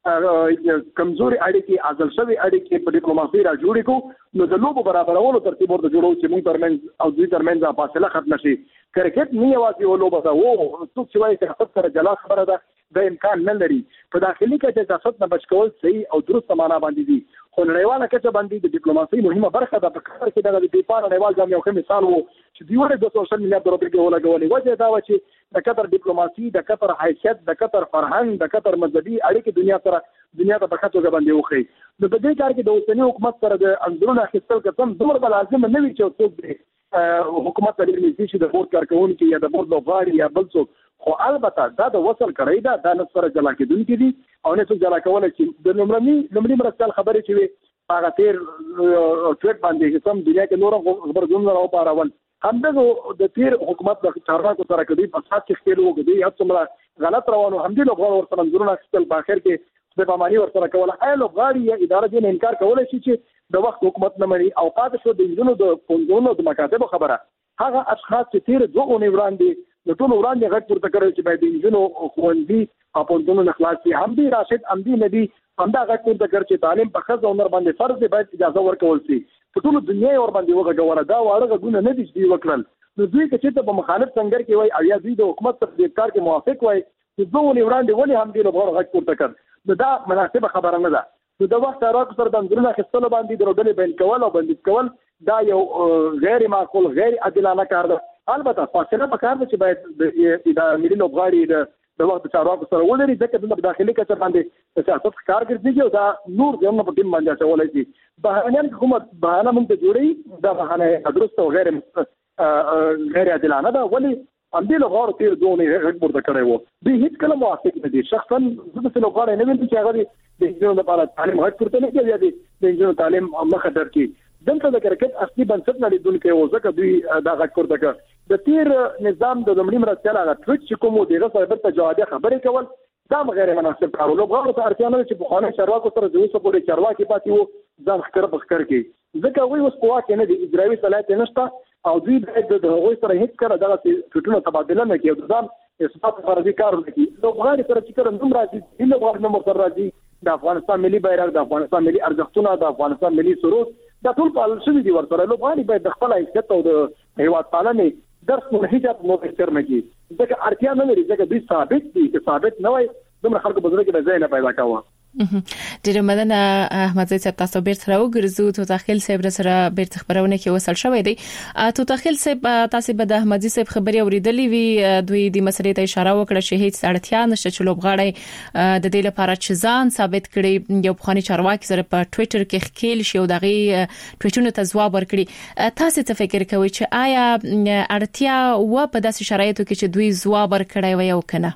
[SPEAKER 5] چې کمزوري اړیکې ازل شوی اړیکې په ډیپلوماسي را جوړې کو نو د لوبو برابرولو ترتیب ورته جوړو چې موږ ترمنځ او دوی ترمنځ فاصله ختم شي. کرکټ نه یوازې یو لوبه ده وو څوک چې وایي چې خپل سره جلا خبره ده د امکان نه لري په داخلي کې چې تاسو نه بچ کول صحیح او درست معنا باندې دي خو نړیواله کې باندې د ډیپلوماسي مهمه برخه ده. په کار کې د بیپار نړیوال جام یو ښه مثال وو چې دوی ورته د سوشل میډیا په روپې کې ولګولې وجه دا و چې د قطر ډیپلوماسي د قطر حیثیت د قطر فرهنګ د قطر مذهبي اړیکې دنیا سره دنیا ته په خاطر باندې وخی. نو په دې کار کې د اوسنی حکومت سره د انځورونو اخیستل کوم دومره لازم نه وي چې څوک حکومت ته لري چې د بورډ کارکونکو یا د بورډ لوغاري یا بل څوک خو البته دا د وصل کړی دا د نسبت جلا کېدونکې دي او نه څه جلا کول چې د لومړني لومړني مرستل خبرې چې وي هغه تیر ټویټ باندې کوم دنیا کې نور خبرونه راو پاراول همدغه د تیر حکومت د چارواکو سره کدي په سات کې خپل وګړي هڅه څومره غلط روانو هم دي لوګور ورته منځونه خپل په اخر کې د پاماني ورته کوله اې لوګاري یا اداره دې انکار کولای شي چې د وخت حکومت نه مړي او پاتې شو د انجونو د پونځونو د مکاتب خبره هغه اشخاص چې تیر دوه اونۍ وړاندې د ټول وړاندې غږ پورته کړی چې باید د انجونو خوندي او پونځونو نه خلاصي هم دي راشد هم دي ندي هم دا غږ پورته کړ چې تعلیم په خزه عمر باندې فرض دی باید اجازه ورکول شي په ټول دنیا ور باندې وغږوله دا واړه غږونه نه دي چې وکړل نو دوی چې ته په مخالف څنګه کې وای او یا دوی د حکومت سره د کار کې موافق وای چې دوه اونۍ وړاندې ولې هم دي له غږ پورته کړ نو دا مناسبه خبره نه ده. نو د وخت راکو سره د انځورونو اخیستلو باندې د روډلې بین کول او بندیز کول دا یو غیر معقول غیر عادلانه کار ده. البته فاصله په کار ده چې باید د ملي لوبغاړي د وخت چارواکو سره ولري ځکه د داخلي کچر باندې د سیاست کار ګرځي او دا نور ځنه په ټیم باندې چولای شي. بهرنیان حکومت بهانه مونږ ته جوړي دا بهانه درست او غیر غیر عادلانه ده ولی ام دې لغړ تیر دونې هغه ورته کړی وو به هیڅ کله موافق نه دي. شخصا زه د لغړ نه وینم چې هغه د انجینر لپاره تعلیم هڅه ورته نه کوي دی د انجینر تعلیم مخه درکې دلته د کرکټ اصلي بنسټ نه لیدونکو و ځکه دوی دا غږ ورته کړ د تیر نظام د لمړي مرستيال هغه ټویټ چې کوم دی هغه سره ته جواب خبرې کول دا غیر مناسب کار ولو غواړو ته اړتیا نه چې په خانه چارواکو سره د اوسه پورې چارواکي پاتې وو ځان خکر بخکر کې ځکه وی اوس قوا کې نه دي اجرایي صلاحیت نشته او دوی د هغوی سره هیڅ کله دغه ټوټونه تبادله نه کوي ځان اثبات فرضي کار کوي نو غواړي سره چې کله نوم راځي د غواړي نوم سره راځي د افغانستان ملي بیرغ د افغانستان ملي ارزښتونه د افغانستان ملي سرود دا ټول په لسوي دي ورسره نو غواړي باید د خپل عزت او د هیواد پالنې درس منهجات مو احترام کوي ځکه اړتیا نه لري ځکه دوی ثابت دي چې ثابت نه وای دومره خلکو بزرګ کې ځای نه پیدا کاوه
[SPEAKER 3] ډېر مننه احمد زید صاحب تاسو بیرته راوګرځو ته داخل صاحب سره بیرته خبرونه کې وصل شوې دي ته داخل صاحب تاسو به د احمد زید صاحب خبري اوریدلې وي دوی د مسلې ته اشاره وکړه چې هیڅ اړتیا نشته چې لوبغاړي د دې لپاره چې ځان ثابت کړي یو بخاني چارواکي سره په ټوئیټر کې خکېل شي او دغه ټوئیټونو ته ځواب ورکړي تاسو څه فکر کوئ چې آیا اړتیا و په داسې شرایطو کې چې دوی ځواب ورکړي وي او کنه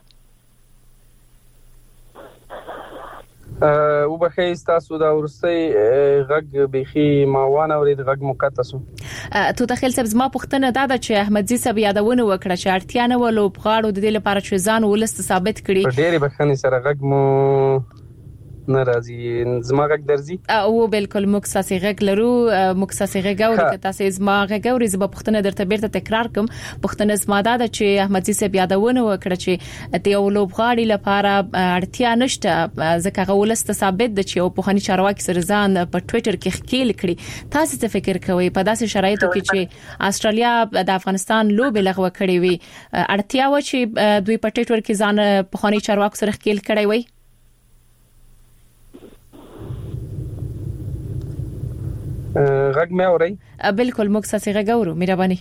[SPEAKER 4] او بخیر تاسو دا ورسي غږ بيخي ماوانه ورید غږ مقدسو
[SPEAKER 3] تو داخل صاحب زما پوښتنه دا ده چې احمد زی صاحب یادونه وکړه چې اړتیا نه ولو بغاړو د دې لپاره چې ځان ولست ثابت کړي
[SPEAKER 4] ډېری بخښنې سره غږ مو ناراضي زما غږ درځي
[SPEAKER 3] او بالکل مکساسي غږ لرو مکساسي غږ او که تاسو زما غږ او زما پوښتنه درته بیرته تکرار کوم پوښتنه زما دا ده چې احمد زی صاحب یادونه وکړه چې د یو لوبغاړي لپاره اړتیا نشته ځکه غولست ثابت د چې او په خني چارواکي سره ځان په ټوئیټر کې خکېل کړي تاسو څه فکر کوئ په داسې شرایطو کې چې استرالیا د افغانستان لوبې لغوه کړې وي اړتیا و چې دوی په ټوئیټر کې ځان په خني چارواکو سره خکېل کړي وي
[SPEAKER 4] غږ مې اوري
[SPEAKER 3] بالکل موږ ساسي غږ اورو مهرباني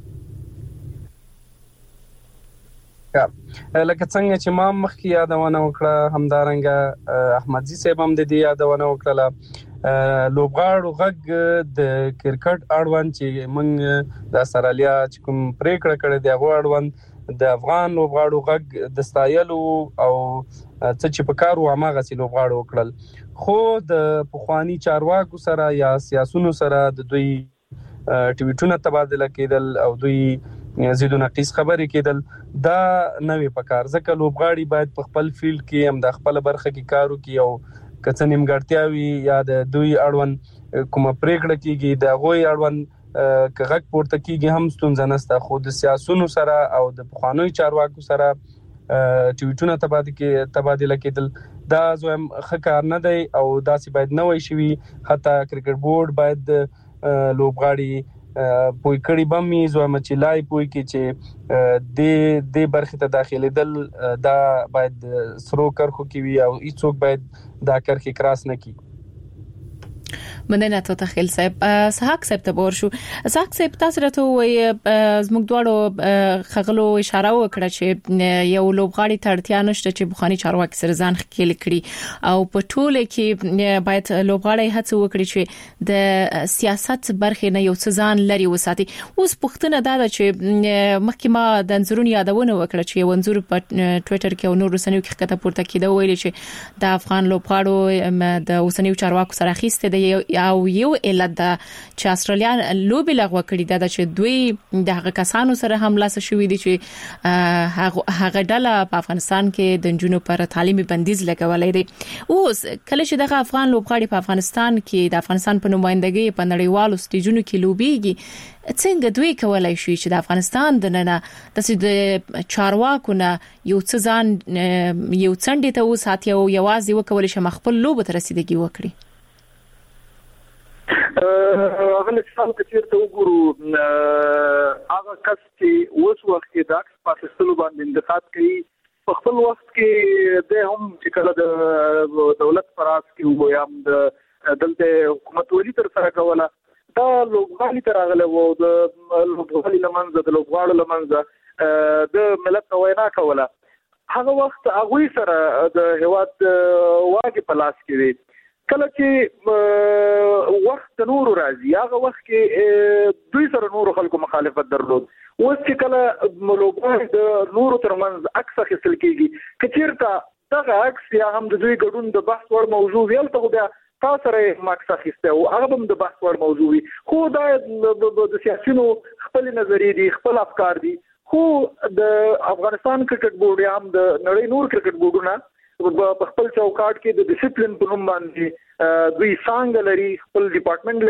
[SPEAKER 4] لکه څنګه چې ما مخکې یادونه وکړه همدارنګه احمد زی صاحب هم د دې یادونه وکړه لوبغاړو غږ د کرکټ اړوند چې موږ د استرالیا چې کوم پریکړه کړې دی هغه اړوند د افغان لوبغاړو غږ د ستایلو او څه چې په کارو هغه سي لوبغاړو وکړل خو د پخوانی چارواکو سره یا سیاسيونو سره د دوی ټویټونه تبادله کېدل او دوی زیدو نقیص خبرې کېدل دا نوې پکار ځکه لوبغاړي باید په خپل فیلډ کې هم د خپل برخه کې کارو کوي او کڅ نیمګړتیاوي یا د دوی اړوند کومه پریکړه کیږي د غوي اړوند کغک پورته کیږي هم ستونزه نشته خو د سیاسيونو سره او د پخوانی چارواکو سره ټویټونه تبادله تبادله کېدل دا زویم خکار نه دی او داسې باید نه وي شوی حتی کرکټ بورډ باید لوبغاړي پوي کړي بمي زویم چې لای پوي کې چې د د برخه ته داخلي دل دا باید سرو کرخو کې وي او هیڅوک باید دا کرخي کراس نه کی
[SPEAKER 3] مننه ته تخیل صاحب صحاق صاحب ته ورشو صحاق صاحب تاسو راته وي زموږ دواړو خغلو اشاره وکړه چې یو لوبغاړي تړتیا نشته چې بخاني چارواکي سره ځان خکېل کړي او په ټوله کې باید لوبغاړي هڅه وکړي چې د سیاست برخه نه یو څه ځان لري وساتي اوس پوښتنه دا ده چې مخکې ما د انځورونو یادونه وکړه چې یو انځور په ټوئیټر کې او نور رسنیو کې کته پورته کېده ویل چې د افغان لوبغاړو د اوسنیو چارواکو سره اخیسته د او یو علت دا چې استرالیا لوبې لغوه کړې ده چې دوی د هغه کسانو سره حمله شوې دي چې هغه ډله په افغانستان کې د جنونو پر تعلیمي بندیز لګولې دي اوس کله چې دغه افغان لوبغاړي په افغانستان کې د افغانستان په نمائندګۍ په نړیوالو سټیجونو کې لوبيږي څنګه دوی کولای شي چې د افغانستان د نه د چارواکو نه یو څه ځان یو څنډه ته وساتي او یوازې وکول شي خپل لوب ته رسیدګي وکړي
[SPEAKER 5] هغه مثال کثیر ته وګورو هغه کس چې اوس وخت کې د عکس پاکستان باندې انتقاد کوي په خپل وخت کې د هم چې کله د دولت پراس کې وو یا د دلته حکومت ولې تر سره کوله دا لوبغاړي تر هغه وو د لوبغاړي لمنځه د لوبغاړو لمنځه د ملت وینا کوله هغه وخت هغه سره د هواد واګي پلاس کې وي کله چې وخت نور راځي هغه وخت کې دوی سره نور خلکو مخالفت درلود اوس چې کله لوبغاړي د نور ترمنځ عکس اخیستل کیږي کچیرته دغه عکس یا هم د دوی ګډون د بحث وړ موضوع ویل ته بیا تاسو سره ماکس اخیسته او هغه هم د بحث وړ موضوع وي خو دا د سیاسيونو خپل نظریې دي خپل افکار دي خو د افغانستان کرکټ بورډ یا هم د نړۍ نور کرکټ بورډونه په خپل چوکاټ کې د ډیسپلین په نوم باندې دوی څنګه لري خپل ډپارټمنټ لري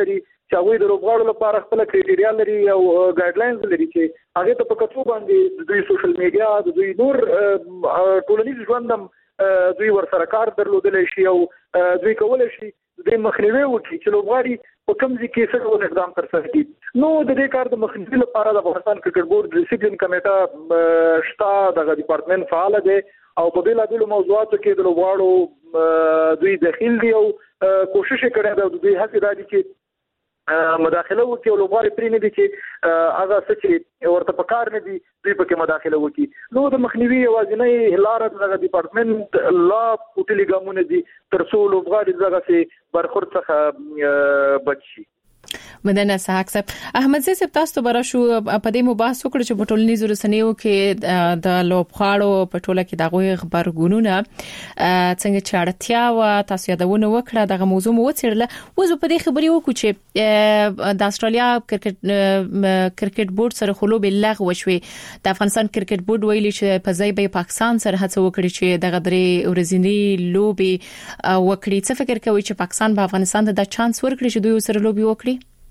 [SPEAKER 5] چې هغه د لوبغاړو لپاره خپل کرایټیریا لري او ګایډلاینز لري چې هغه ته په کتو باندې د دوی سوشل میډیا د دوی نور ټولنیز ژوندم دوی ورسره کار درلودل شي او دوی کولای شي د مخنیوي وکړي چې لوبغاړي په کوم ځای کې څه ډول اقدام تر سره کړي. نو د دې کار د مخنیوي لپاره د افغانستان کرکټ بورډ ډیسپلین کمیټه شته، دغه ډپارټمنټ فعال دی او په بیلابیلو موضوعاتو کې د لوبغاړو دوی داخل دي او کوشش کړي دا دوی هڅه راځي چې مداخله وکړي او لوبغاړي پرې نه دي چې هغه څه چې ورته په کار نه دي دوی پکې مداخله وکړي. نو د مخنیوي یوازینۍ لاره دغه ډپارټمنټ لا پوټلي ګامونه دي تر څو لوبغاړي دغه څه برخورد څخه بچ شي.
[SPEAKER 3] مدنه سحق صاحب احمد زی صاحب تاسو به راشو په دې مباحث وکړو چې په ټولنیزو رسنیو کې د لوبغاړو په ټوله کې دغه خبرګونونه څنګه چاړتیا او تاسو یادونه وکړه دغه موضوع مو وڅېړله. وځو په دې خبرې وکړو چې د استرالیا کرکټ کرکټ بورډ سره خلوب لغوه وشوي. د افغانستان کرکټ بورډ ویلي چې په ځای به پاکستان سره هڅه وکړي چې دغه درې ورځنی لوبي وکړي. څه فکر کوي چې پاکستان به افغانستان ته د چانس ورکړي چې دوی سره لوبي وکړي؟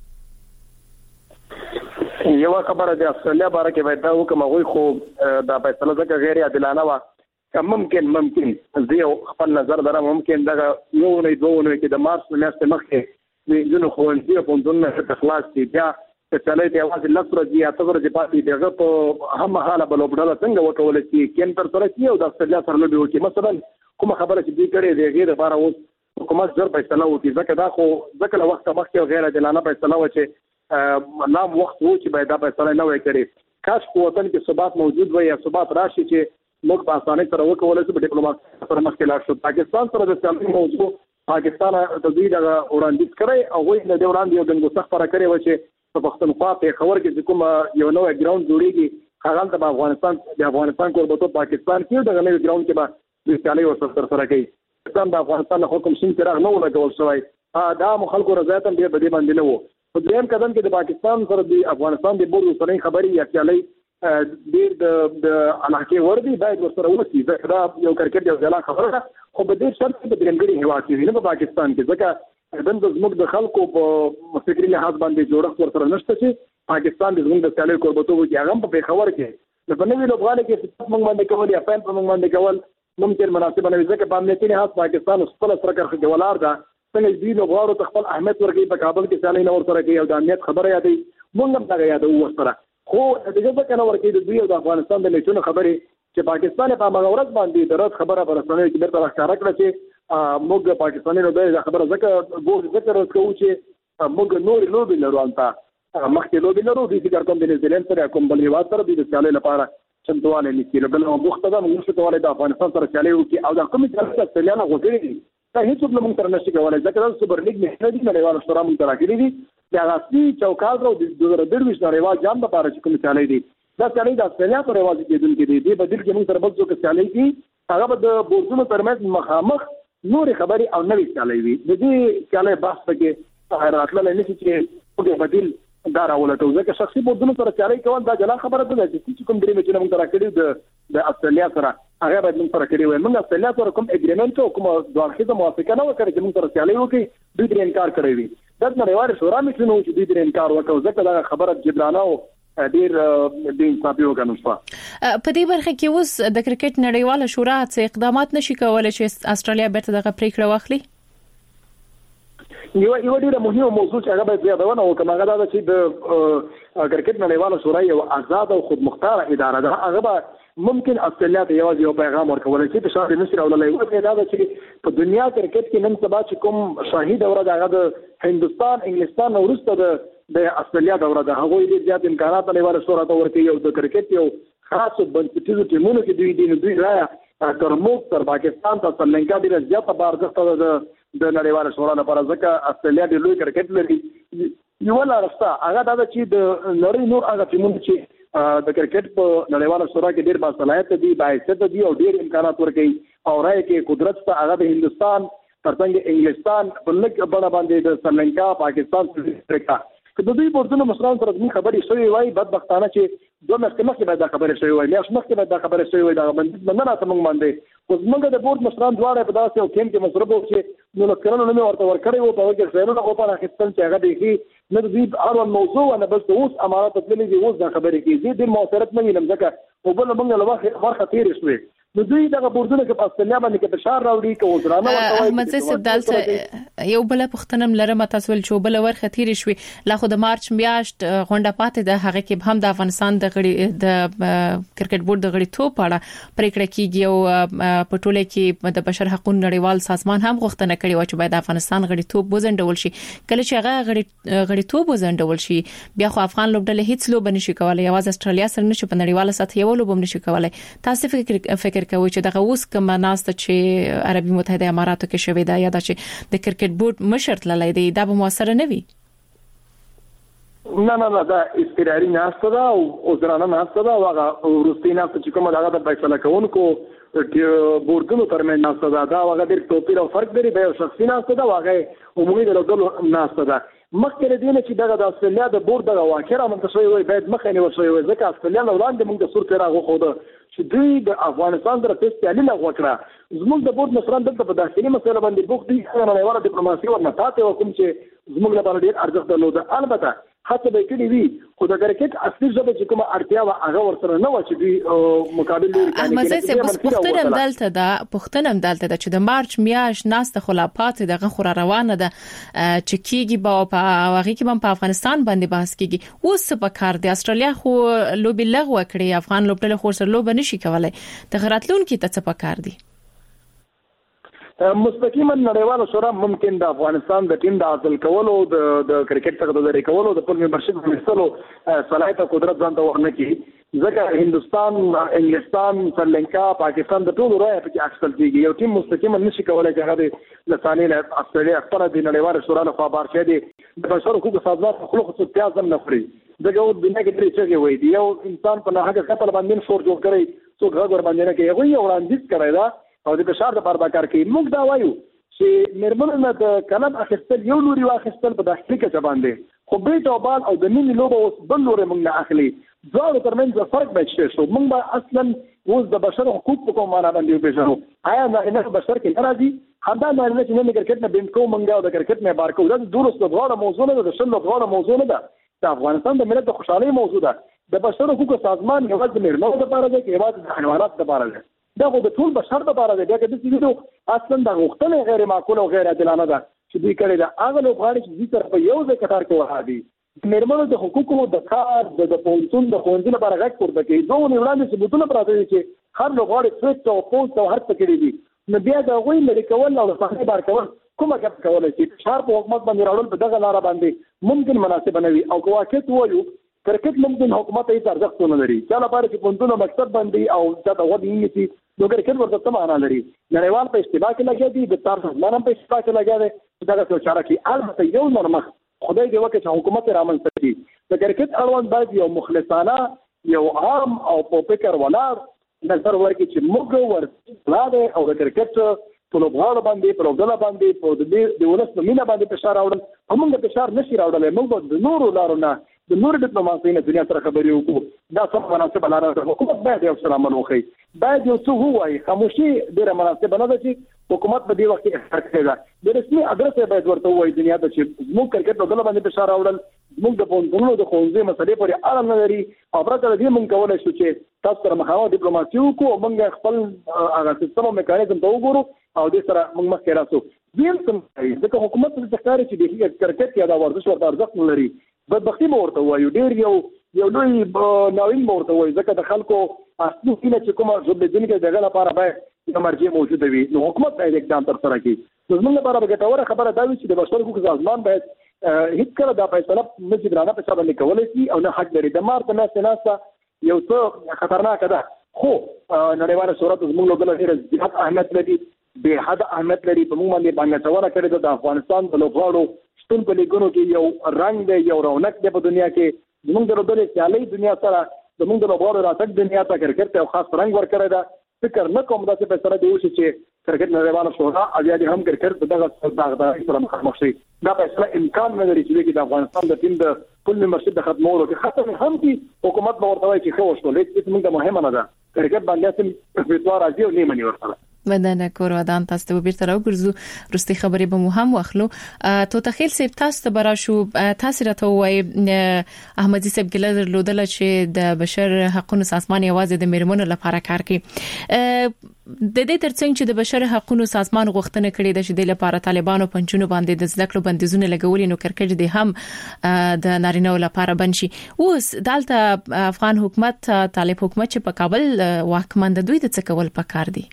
[SPEAKER 6] یو خبره د استرالیا باره کې وایي دا وکم غوي خو دا فیصله ځکه غیر عادلانه و ممکن ممکن زه خپل نظر درم ممکن دا یو نه دوه نه کې د مارچ میاشتې مخکې د جنو خوندې په دونه تخلاص دي بیا چې له دې اواز لکره دي اتغره دي پاتې دغه په هم حاله بل وبډله څنګه وکول چې کین تر سره کې او د استرالیا سره لوبي وکړي. مثلا کوم خبره چې دې کړې دی غیر لپاره اوس حکومت زر فیصله وکړي ځکه دا خو ځکه له وخت مخکې غیر عادلانه فیصله و چې نام وخت وو چې باید دا فیصله نه وای کړی. کاش په وطن کې ثبات موجود وي یا ثبات راشي چې موږ په اسانه سره وکولای شو په ډیپلوماسي سره مخکې لاړ شو. پاکستان سره د سیالۍ موضوع پاکستان د دوی د وړاندیز کړی او وایي د وړاندې یو دغه څخه پر کړی و چې په پښتونخوا په خبر کې کوم یو نوې ګراوند جوړیږي هغه د افغانستان د افغانستان کوربتو پاکستان کې دغه نوې ګراوند کې به د سیالۍ ورسره سره کوي. پاکستان د افغانستان حکم شین تر نه ولګول شوی دا مخالکو رضایت هم دې بدی باندې نه وو. په دریم قدم کې د پاکستان سره د افغانستان د بورډ سره خبري یا چالي ډیر د علاقه وردی باید ورسره وسی دا یو کرکټ یو ځلا خبره خو په دې شرط کې د درنګړي هوا کې نه په پاکستان کې ځکه د زموږ د خلکو په فکری لحاظ باندې جوړښت ورسره نشته چې پاکستان د زموږ د چالي کوربتو کې هغه په خبر کې د بنوي لوبغاړي کې څه موږ باندې کول یا پاین په موږ باندې کول ممکن مناسب نه وي ځکه په امنیتي لحاظ پاکستان خپل سره کرخه ولار ده څنګه دې لوبغاړو خپل اهمیت ورکړي په کابل کې چالي نه ورسره کوي او د امنیت خبره یادې موږ هم دا یادو ورسره خو دغه څه کنه ورکړي د دوی او د افغانستان د میچونو خبرې چې پاکستان په هغه ورځ باندې درته خبره پرسنوي چې بیرته راښکاره کړه چې موږ پاکستاني نو د خبره ځکه ګور ذکر وکړو چې موږ نور لوبي لرو انت مخکې لوبي لرو د دې کوم د نیوزیلند سره کوم بل هیواد سره د چالي لپاره چمتوواله نکړي بل نو مختزه موږ څه کولای د افغانستان سره چالي وکړي او د کوم چالي سره چالي نه غوړي دا هیڅ څه موږ تر نشي کولای ځکه د سوپر لیګ نه دي نړیوال شورا موږ تر راګلي دي دا اصلي چوکاټ او د دوه هزار درویش نړیوال جام لپاره چې کوم چالي دي دا چالي د استرالیا پر رواج کېدل کې دي د بدل کې موږ تر بل څه چالي دي هغه د بورډونو ترمنځ مخامخ نور خبري او نوې چالي وي د دې چالي بحث پکې راتلل نه چې په بدل دا راولته ځکه شخصي بورډونو سره چالي کول دا جلا خبره ده چې کوم درې مچونه موږ تر کړی د د استرالیا سره هغه باید موږ سره کړی وي موږ استرالیا سره کوم اګریمنت او کوم دوه موافقه نه وکړي چې موږ سره چالي وکړي دوی درې انکار کړی وي دا نړیوال شورا مشنو چې دوی درې انکار وکړو ځکه دا خبره جبرانه او ډیر د انصافي وګڼل شو.
[SPEAKER 3] په دې برخه کې اوس د کرکټ نړیواله شورا څخه اقدامات نشي کولای چې استرالیا بیرته دغه پریکړه واخلي.
[SPEAKER 6] یو یو ډیره مهمه موضوع چې هغه باید یادونه وکړم هغه دا چې د کرکټ نړیواله شورا یو آزاد او خود مختار اداره ده هغه به ممکن استرالیا ته یو پیغام ورکول چې په شاړې نشي راولای او دا چې په دنیا کرکټ کې نن سبا چې کوم شاهي دوره ده هغه د هندستان انګلستان او روسته د د استرالیا دوره ده هغه ډیر زیات امکانات نړیواله شورا ته ورکوي او د کرکټ یو خاص بنسټیزو ټیمونو کې دوی دین دوی رایا ترموک تر پاکستان ته سرلنکا ډیر زیات بارځخت ده د نړیواله شورا لپاره ځکه استرالیا د لوی کرکټ لري یو لارسته هغه دا چې د نړۍ نور هغه ټیمونه چې د کرکټ په نړیواله شورا کې ډیر باصلاحیت دي باعث دي او ډیر امکانات ورکوي او راي کې قدرت ته هغه د هندستان ترڅنګ انګلستان په لږ بڼه باندې د سرلنکا پاکستان افریقا که د دوی بورډونو مشران سره د خبرې شوې وای بدبختانه چې دوه مخکې مخکې باید دا خبرې شوې وای میاشت مخکې باید دا خبرې شوې وای دا باندې نه راته موږ باندې اوس موږ د بورډ مشران دواړه په داسې یو کیم کې مصرف وو چې نو لکرانو نه ورته ورکړی وو په وجه سره او په راخستل چې هغه دی نه د اړوند موضوع نه بس اوس امارات تللی دی اوس دا خبرې کیږي د موثریت نه ویلم ځکه او بل موږ له وخت ورخه تیر شوې نو دوی دغه بورډونه کې په استرالیا باندې کې فشار راوړي کوو درانه ورته
[SPEAKER 3] احمد سیب دالته یو بل پختنم لرم تاسو ول چې بل ورخه تیر شوې لا خو د مارچ میاشت غونډه پاتې ده هغه کې هم د افغانستان د غړي د کرکټ بورډ د غړي توپ اړه پریکړه کیږي او په ټوله کې د بشر حقوقو نړیوال سازمان هم غوښتنه کړې و چې باید افغانستان غړي توپ وزندول شي کله چې هغه غړي غړي توپ وزندول شي بیا خو افغان لوبډله هیڅ لوب نشي کولای یوازې استرالیا سره نشي په نړیواله سطح یو لوب نشي کولای تاسو فکر فکر کوي چې دغه اوس کوم ناسته چې عربي متحده اماراتو کې شوې ده یا د چې د کرکټ بورډ مشر تللی دی دا به موثر نه وي
[SPEAKER 6] نه نه نه دا استقراري ناسته ده او ځرانه ناسته ده هغه ورستي ناسته چې کومه دغه د فیصله کوونکو بورډونو ترمن ناسته ده دا هغه ډېر توپیر او فرق لري به شخصي ناسته ده هغه عمومي د ډول ناسته ده مخکې دې نه چې دغه د استرالیا د بورډ د واکره منتشوي وي باید مخې نه وشوي ځکه استرالیا وړاندې موږ د صورت راغو خو ده چې دوی د افغانستان سره فیصله نه وکړه زموږ د بورډ مشران دلته په داخلي مسله باندې بوخت دي هغه نړیواله ډیپلوماسي ورنټاته وکم چې زموږ لپاره ډیر ارزښت درلود البته حتی به کړي وي خو د کرکټ اصلي ژبه چې کومه اړتیا و هغه ورسره نه و چې دوی مقابل لري
[SPEAKER 3] احمد سیب بس پښتنم دلته دا پښتنم دلته دا چې د مارچ میاش ناست خلافات دغه خور روانه ده چې کیږي با په هغه کې هم په افغانستان باندې بحث کیږي اوس په کار دی استرالیا خو لوبي لغوه کړی افغان لوبډله خو سره لوب نشي کولای د غراتلون کې ته څه په کار دی
[SPEAKER 6] مستقیما نړیواله شورا ممکن د افغانستان د ټیم د حاصل کولو د د کرکټ څخه د لري کولو د خپل ممبرشپ مستلو صلاحیت او قدرت ځان ته ورنکي ځکه هندستان انګلستان سریلانکا پاکستان د ټولو رائے په اکثر کېږي یو ټیم مستقیما نشي کولای چې هغه لسانې له استرالیا خپل د نړیواله شورا له خوا بار شه دي د بشر حقوقو سازمان خلق خصوصیات هم نه خوري دغه دنیا کې درې چې وي دی یو انسان په هغه خپل باندې شور جوړ کړي څو غږ ور باندې نه کوي هغه یو وړاندیز کړی دا او د بشار د پاره کار کوي موږ دا وایو چې مرمنه د کلب اخیستل یو لوري واخیستل په داخلي کې باندې خو بیت او بال او د مینې لوبه اوس بل لوري موږ نه اخلي ځاړو ترمنځ فرق بچي شو موږ به اصلا اوس د بشر حقوق په کومه معنا باندې وپېژنو آیا نه بشر کې ناراضي همدا نه چې نه کرکټ نه بین کوم موږ او د کرکټ نه بار کوو دا دروس د غوړه موضوع نه د شل غوړه موضوع نه ده د افغانستان د ملت د خوشحالي موضوع ده د بشر حقوق سازمان یو د مرمنو لپاره دی کې یوازې د حیوانات لپاره دی دا خو د ټول بشر لپاره دی دا چې د دې اصلا د غوښتنې غیر معقوله او غیر عادلانه ده چې دوی کړی دا هغه لوبغاړي چې دوی سره په یو ځای کتار کې وهادي مرمنو د حقوقو د کار د پونتون د خوندې لپاره غږ پورته کوي دوه وړاندې ثبوتونه پراته دي چې هر لوبغاړي څه او پوسټ او هر څه کړی دي نو بیا دا غوي لري کول او صحنه بار کول کومه کپ کولای شي شار په حکومت باندې راوړل په دغه لار باندې ممکن مناسب نه وي او واقعیت وایو کرکټ ممکن حکومت یې ارزښت نه لري چې لپاره چې پونتونه مکتب باندې او دا د وډ انګلیسي نو کرکټ ورته څه معنا لري نړیوال په اشتباه کې لګیا دي د تار سازمان په اشتباه کې لګیا دي دا څه چاره کوي البته یو نورمخ خدای دې وکړي چې حکومت رامنځته کړي د کرکټ اړوند باید یو مخلصانه یو عام او په فکر ولاړ نظر ورکړي چې موږ ورته او د کرکټ په لوبغاړو باندې په لوبډله باندې په د ولس په مینه باندې فشار راوړل موږ د فشار نشي راوړل موږ د نورو لارو نه د نور ډیپلوماسي نه دنیا سره خبرې وکړو دا څه مناسب لاره ده حکومت باید یو څه عمل وکړي باید یو څه وایي خاموشي ډیره مناسب نه ده چې حکومت په دې وخت کې اختیار کړي دا د رسمي ادرس باید ورته وایي دنیا ته چې موږ کرکټ په ډول باندې فشار راوړل موږ د پونتونو د خوځې مسلې پورې اړه نه لري او پرته دې موږ کولای شو چې تاسو سره مخاوه ډیپلوماسي وکړو موږ خپل هغه سیستم او میکانیزم ته وګورو او دې سره موږ مخکې راسو دیم څه ځکه حکومت څه ښکاري چې د کرکټ یا د ورزش ورته ارزښت نه لري بدبختی ورته وایو ډیر یو یو لوی ناوین ورته وایي ځکه د خلکو اصلي کینه چې کومه ژبه دین کې دغه لپاره باید مرجع موجوده وي نو حکومت باید اقدام تر سره کړي زموږ لپاره به ګټوره خبره دا وي چې د بشر حقوقو سازمان باید هیڅ کله دا فیصله نه جبرانه په سبب لیکولای شي او نه حق لري د مار په ناس ناسه یو څه خطرناک ده خو نړیواله شورا زموږ لپاره ډیر زیات اهمیت لري به حد اهمیت لري په موږ باندې باندې څوره کړی د افغانستان د لوبغاړو شتون په لیګونو کې یو رنگ دی یو رونق دی په دنیا کې زموږ د لوبډلې سیالي دنیا سره زموږ د لوبغاړو راتګ دنیا ته کرکټ یو خاص رنگ ورکړی دا فکر نه کوم دا چې په سره دی وشي چې کرکټ نړیواله شورا بیا دې هم کرکټ دغه دغه سره مخامخ شي دا په امکان نه لري چې د افغانستان د ټیم د ټول ممبرشپ د ختمولو کې خاصه هم چې حکومت به ورته وایي چې خو شو لیک موږ د مهمه نه ده کرکټ باندې سم په توګه راځي او نیمه نیور سره
[SPEAKER 3] مننه کور ودان تاسو ته بیرته راوګرځو رستي خبرې به مو هم واخلو. تو تخیل سیب تاسو ته برا شو تاسو راته وای احمدي سیب ګل درلودل چې د بشر حقوقو سازمان یوازې د میرمنو لپاره کار کوي. د دې ترڅنګ چې د بشر حقوقو سازمان غوښتنه کړې ده چې د لپاره طالبانو پنځونو باندې د ځکلو بندیزونه لګولې نو کرکټ دي هم د نارینه لپاره بنشي. اوس دالته افغان حکومت طالب حکومت چې په کابل واکمن د دوی د څه کول پکار دي؟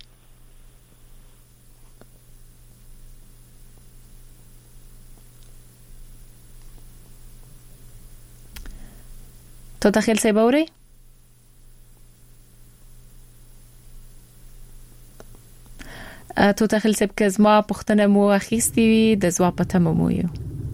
[SPEAKER 3] تو تخیل سی باوري تو تخیل سی که زما پختنه مو اخیستی وی د زوا پته مو یو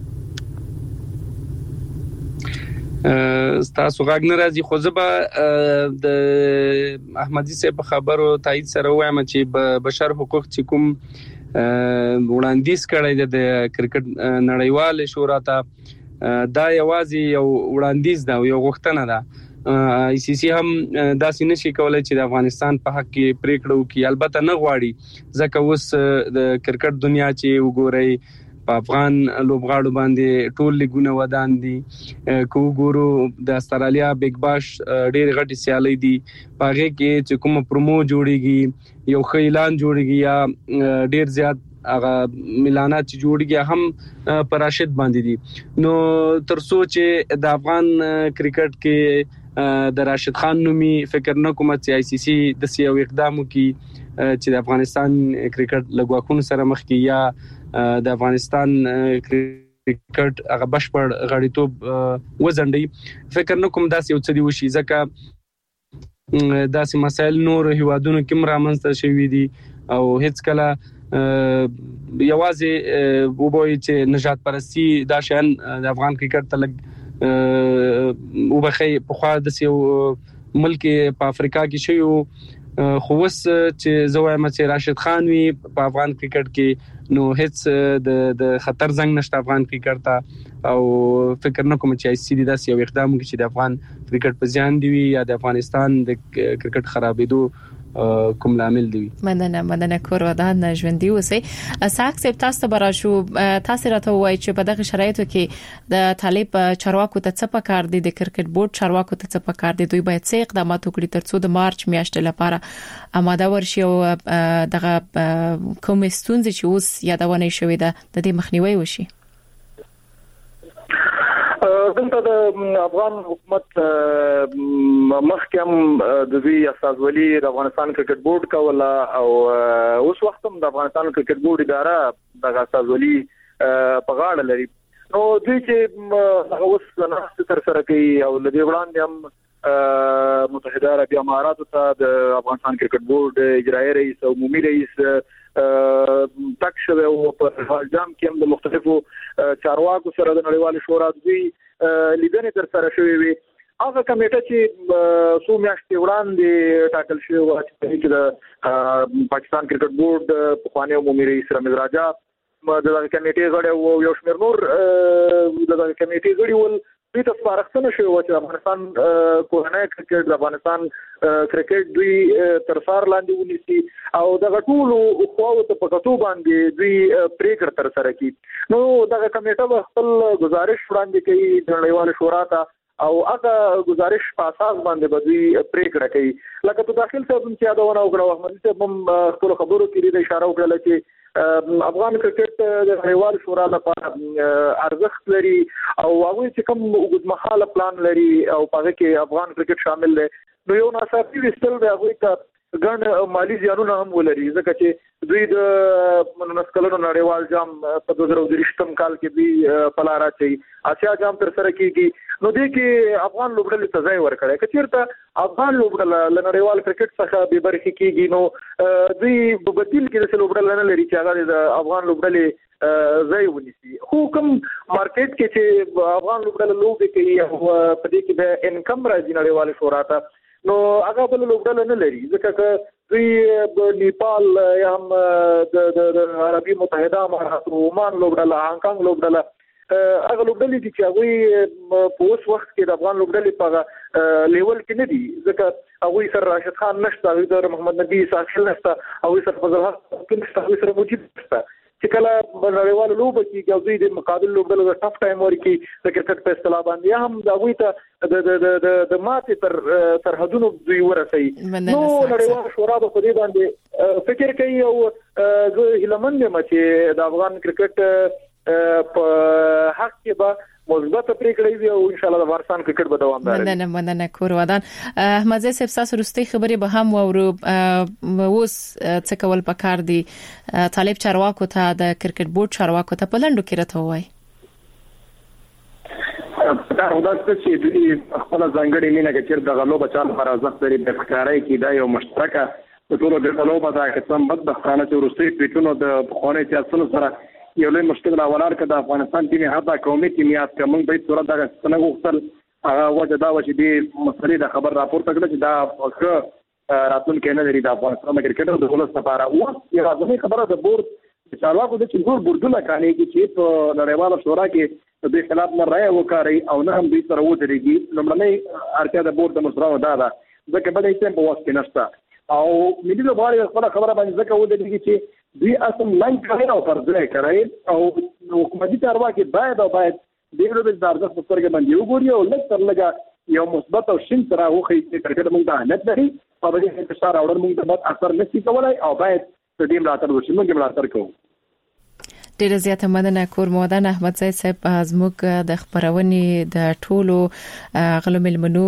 [SPEAKER 4] تاسو غاګ ناراضي خو زبا د احمدي سی په خبرو تایید سره وایم چې بشر حقوق چې کوم وړاندیز کړی د کرکټ نړیوال شورا ته دا یوازې یو وړاندیز دا یو غوښتنه ده. ای سی سی هم دا سینه شي کولای چې د افغانستان په حق کې پریکړه وکړي، البته نه غواړي ځکه اوس د کرکټ دنیا چې وګوري په افغان لوبغاړو باندې ټول لیګونه ودان دي. کو ګورو د استرالیا بیگ باش ډېر غټي سیالي دي پاره کې چې کوم پرومو جوړيږي یو خیلان جوړيږي یا ډېر زیات هغه ملانات چې جوړیږي هم پر راشد باندې دي. نو تر سوچ د افغان کرکټ کې د راشد خان نومي فکر نه کوم چې آی سی سی د سیو اقدامو کې چې د افغانستان کرکټ لګواکونو سره مخ کې یا د افغانستان کرکټ هغه بشپړ غړیتوب وزندي فکر نه کوم داسې یو څه دی وشي ځکه داسې مسایل نور هیوادونو کې رامنځته شوي دي او هیڅ کله یوازې وبوي چې نجات پرستی دا شان د افغان کرکټ ته لګ وبخي په خوا د یو ملک په افریقا کې شوی خو وس چې زوایم چې راشد خان وی په افغان کرکټ کې نو هیڅ د د خطر زنګ نشته افغان کرکټ ته او فکر نه کوم چې آی سی ډي داس یو اقدام کوي چې د افغان کرکټ په ځان دی یا د افغانستان د کرکټ خرابېدو کوم لامل دی.
[SPEAKER 3] مننه مننه کور ودان ژوندۍ اوسئ. ساکس تاسو برا شو تاسو راته وایي چې په دغه شرایطو کې د طالب چارواکو ته څه پکار دي، د کرکټ بورډ چارواکو ته څه پکار دي، دوی باید څه اقدامات وکړي ترڅو د مارچ میاشتې لپاره آماده ورشي او دغه کوم ستونزې چې اوس یادونه شوې ده د دې مخنیوي وشي.
[SPEAKER 5] دلته د افغان حکومت محکم د وی استازولي د افغانستان کرکټ بورډ کوله او اوس وخت هم د افغانستان کرکټ بورډ اداره د استازولي په غاړه لري. نو دوی چې اوس نه تر سره کوي او د دې وړاندې هم متحده عربی امارات ته د افغانستان کرکټ بورډ اجرایي رئیس او عمومي رئیس تک شوه او په جام کې هم د مختلفو چارواکو سره د نړیوال شورا دوی لیدنې تر سره شوې وي. هغه کمیټه چې څو میاشتې وړاندې ټاکل شوی و چې د پاکستان کرکټ بورډ په خواني عمومي رئیس رمیز راجا د کمیټې غړي او یو شمېر نور د کمیټې غړي ول دوی ته سپارښتنه شوې و چې افغانستان کورنۍ کرکټ د افغانستان کرکټ دوی تر څار لاندې ونیسي او د ټولو خواو ته په کتو باندې دوی پریکړه تر سره کړي. نو دغه کمیټه خپل گزارش وړاندې کوي د نړیوال شورا ته او هغه گزارش په اساس باندې به دوی پریکړه کوي. لکه په داخل څه چې یادونه وکړه احمدي صاحب هم خپل خبرو کې د اشاره وکړه چې افغان کرکټ د نړیوال شورا لپاره ارزښت لري او هغه چې کوم وګړمحاله پلان لري او په کې افغان کرکټ شامل دی. نو یو ناڅاپي وستل به هغه ته ګڼ مالی زیانونه هم ولري ځکه چې دوی د منسکلونو نړیوال جام په دوه زره درې کال کې دوی په لار اچي اسیا جام تر سره کیږي. نو دې کې افغان لوبډلې ته ځای ورکړي کچیرته افغان لوبډله له نړیوال کرکټ څخه به برخه کیږي نو دوی په بدیل کې د لوبډله نه لري چې هغه د افغان لوبډلې ځای ونیسي. خو کوم مارکیټ کې چې افغان لوبډله لوبي کوي او په دې کې د انکم راځي نړیوال شورا ته نو هغه بل لوبډله نه لري ځکه چې دوی نیپال یا هم د عربي متحده امارات عمان لوبډله هانګ کانګ لوبډله هغه لوبډلې چې هغه په اوس وخت کې د افغان لوبډلې په لیول کې نه دي ځکه هغه سره راشد خان نشته او محمد نبی ساحل نشته او سره فضل حق کې نشته او سره موجود نشته چې کله نړیوال لوب کې او دوی د مقابل لوبډلو د ټاپ ټایم ورکی د کرکټ په اصطلاح باندې هم دا وي ته د د د د ماته تر سرحدونو دوی ورسي نو نړیوال شورا په دې باندې فکر کوي او زه هیلمن یم چې د افغان کرکټ په حق کې به مثبت پریکړې وي او ان شاء الله د افغانستان کرکټ به دوامدار وي.
[SPEAKER 3] مننه مننه کور ودان احمد زي صاحب تاسو رستي خبرې به هم ورو اوس څه کول پکار دي طالب چارواکو ته د کرکټ بورډ چارواکو ته په لندو کې راته وای.
[SPEAKER 6] دا وداسته چې دوی خپل ځانګړي مینه کې چیر د غلو بچان پر ازخ لري د ښکارای کې دا یو مشترکه په ټولو د غلو په کې سم بد بخانه چې رستي پیټونو د خونه سیاستونو سره یو لوی مشکل راولار کړه د افغانستان ټیم حتی قومي ټیمیات کوم به صورت دا څنګه وختل هغه وجه دا و چې د مسلې د خبر راپورته کړل چې دا ښه راتلون کې نه لري د افغانستان کرکټ د ولس لپاره او یو ځمې خبره د بورډ چارواکو د چې ګور بورډونه کاني چې په نړیواله شورا کې د خلاف نه راي وکړي او نه هم دوی سره ودرېږي لمړنۍ اړتیا د بورډ د مشرانو دا ده ځکه بلې ټیم په وخت کې نشته او ملي لوبغاړي خپل خبره باندې ځکه ودرېږي چې دوی اصلا لاین کوي او پر ځای کوي او حکومتي چارواکي باید او باید دغه د ارزښت په سترګه باندې وګوري او لږ تر لږه یو مثبت او شین سره وخی چې کرکټ موږ ته اهمیت لري او د دې انتشار اورل موږ ته بد اثر نشي کولای او باید د دې ملاتړ وشي موږ ملاتړ کوو.
[SPEAKER 3] ډیره زیاته مننه کور مودان احمد زید صاحب زموږ د خبرونې د ټولو غلو ملمنو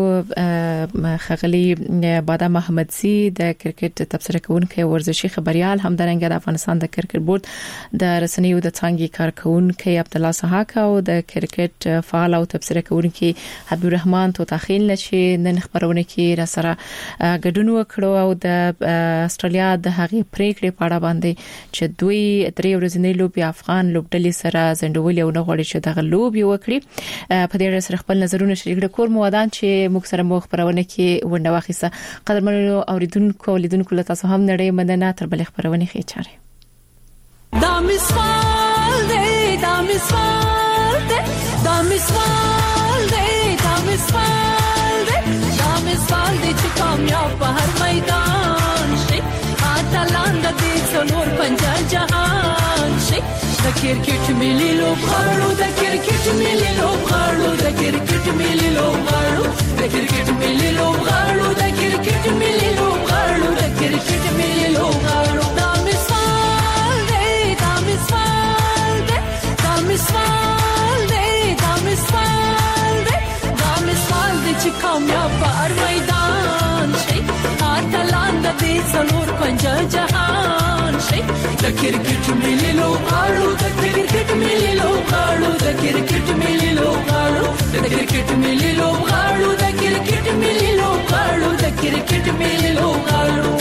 [SPEAKER 3] خغلی بادام محمدزي د کرکټ تبصره کوونکی ورزشي خبريال هم درنګ د افغانستان د کرکټ بورډ د رسنیو د څنګه کارکونکي عبد الله صحاک او د کرکټ فعال او تبصره کوونکی حبیب الرحمن توتاخیل نشي نن خبرونه کې را سره ګډون وکړو او د استرالیا د هغې پریکړې په اړه باندې چې دوی درې ورځې لوبي افغان لوبډلې سره زندول یو نه غوړي چې د لوبي وکړي په دې سره خپل نظرونه شریک کړو کور مودان چې موږ سره مخ خبرونه کې ونده واخیسه قدرمنو اوریدونکو لیدونکو له تاسو هم نړۍ مننه تر بل خبرونه خې چاره
[SPEAKER 7] دا مسوال دې دا مسوال دې دا مسوال دې دا مسوال دې دا مسوال دې چې کامیاب په هر میدان شي اتلان دې څلور پنځه جهان شي د کرکټ ملي لوبغاړو د کرکټ ملي لوبغاړو د کرکټ ملي لوبغاړو د کرکټ ملي لوبغاړو د کرکټ ملي لوبغاړو د کرکټ ملي لوبغاړو دا مثال دی دا مثال دی دا مثال دی دا مثال دی دا مثال دی چې کامیاب په هر میدان شي اتلان د دې څلور پنځه جهان شي د کرکټ ملي لوبغاړو د کرکټ ملي لوبغاړو د کرکټ ملي لوبغاړو د کرکټ ملي لوبغاړو د کرکټ ملي لوبغاړو د کرکټ ملي لوبغاړو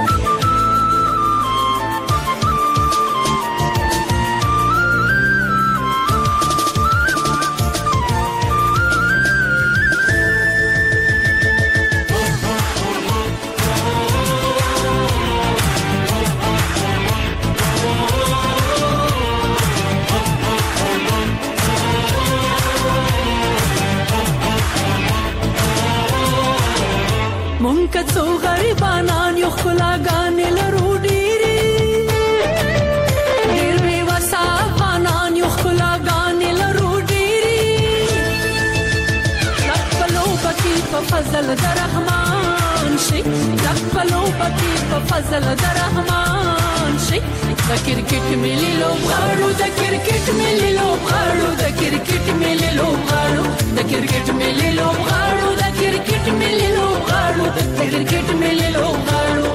[SPEAKER 7] مونږه څو غریبانان یو خلاګانې لرو ډېری ډېر بې وسه افغانان یو خلاګانې لرو ډېری لک په لوبه کې په فضل د رحمان شي لک په لوبه کې په فضل د رحمان شي د کرکټ ملي لوبغاړو د کرکټ ملي لوبغاړو د کرکټ ملي لوبغاړو د کرکټ ملي لوبغاړو د کرکټ ملي لوبغاړو د کرکټ ملي لوبغاړو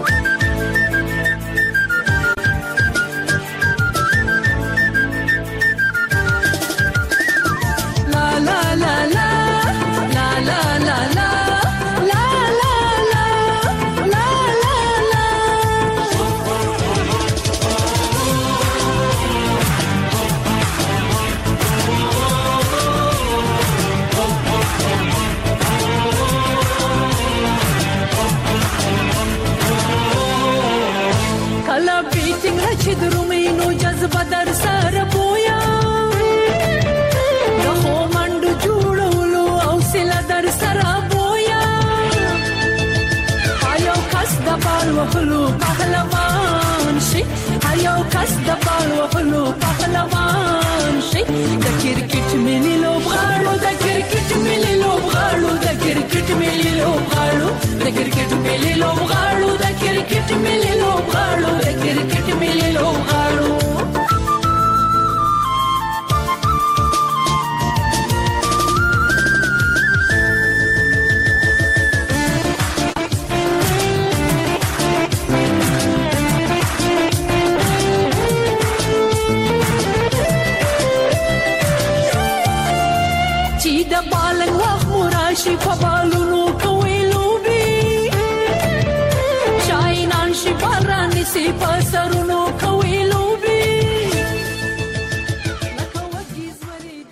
[SPEAKER 7] لا لا لا لا لا لا لا لا چې د بالنګ وخت مراشي په بالونو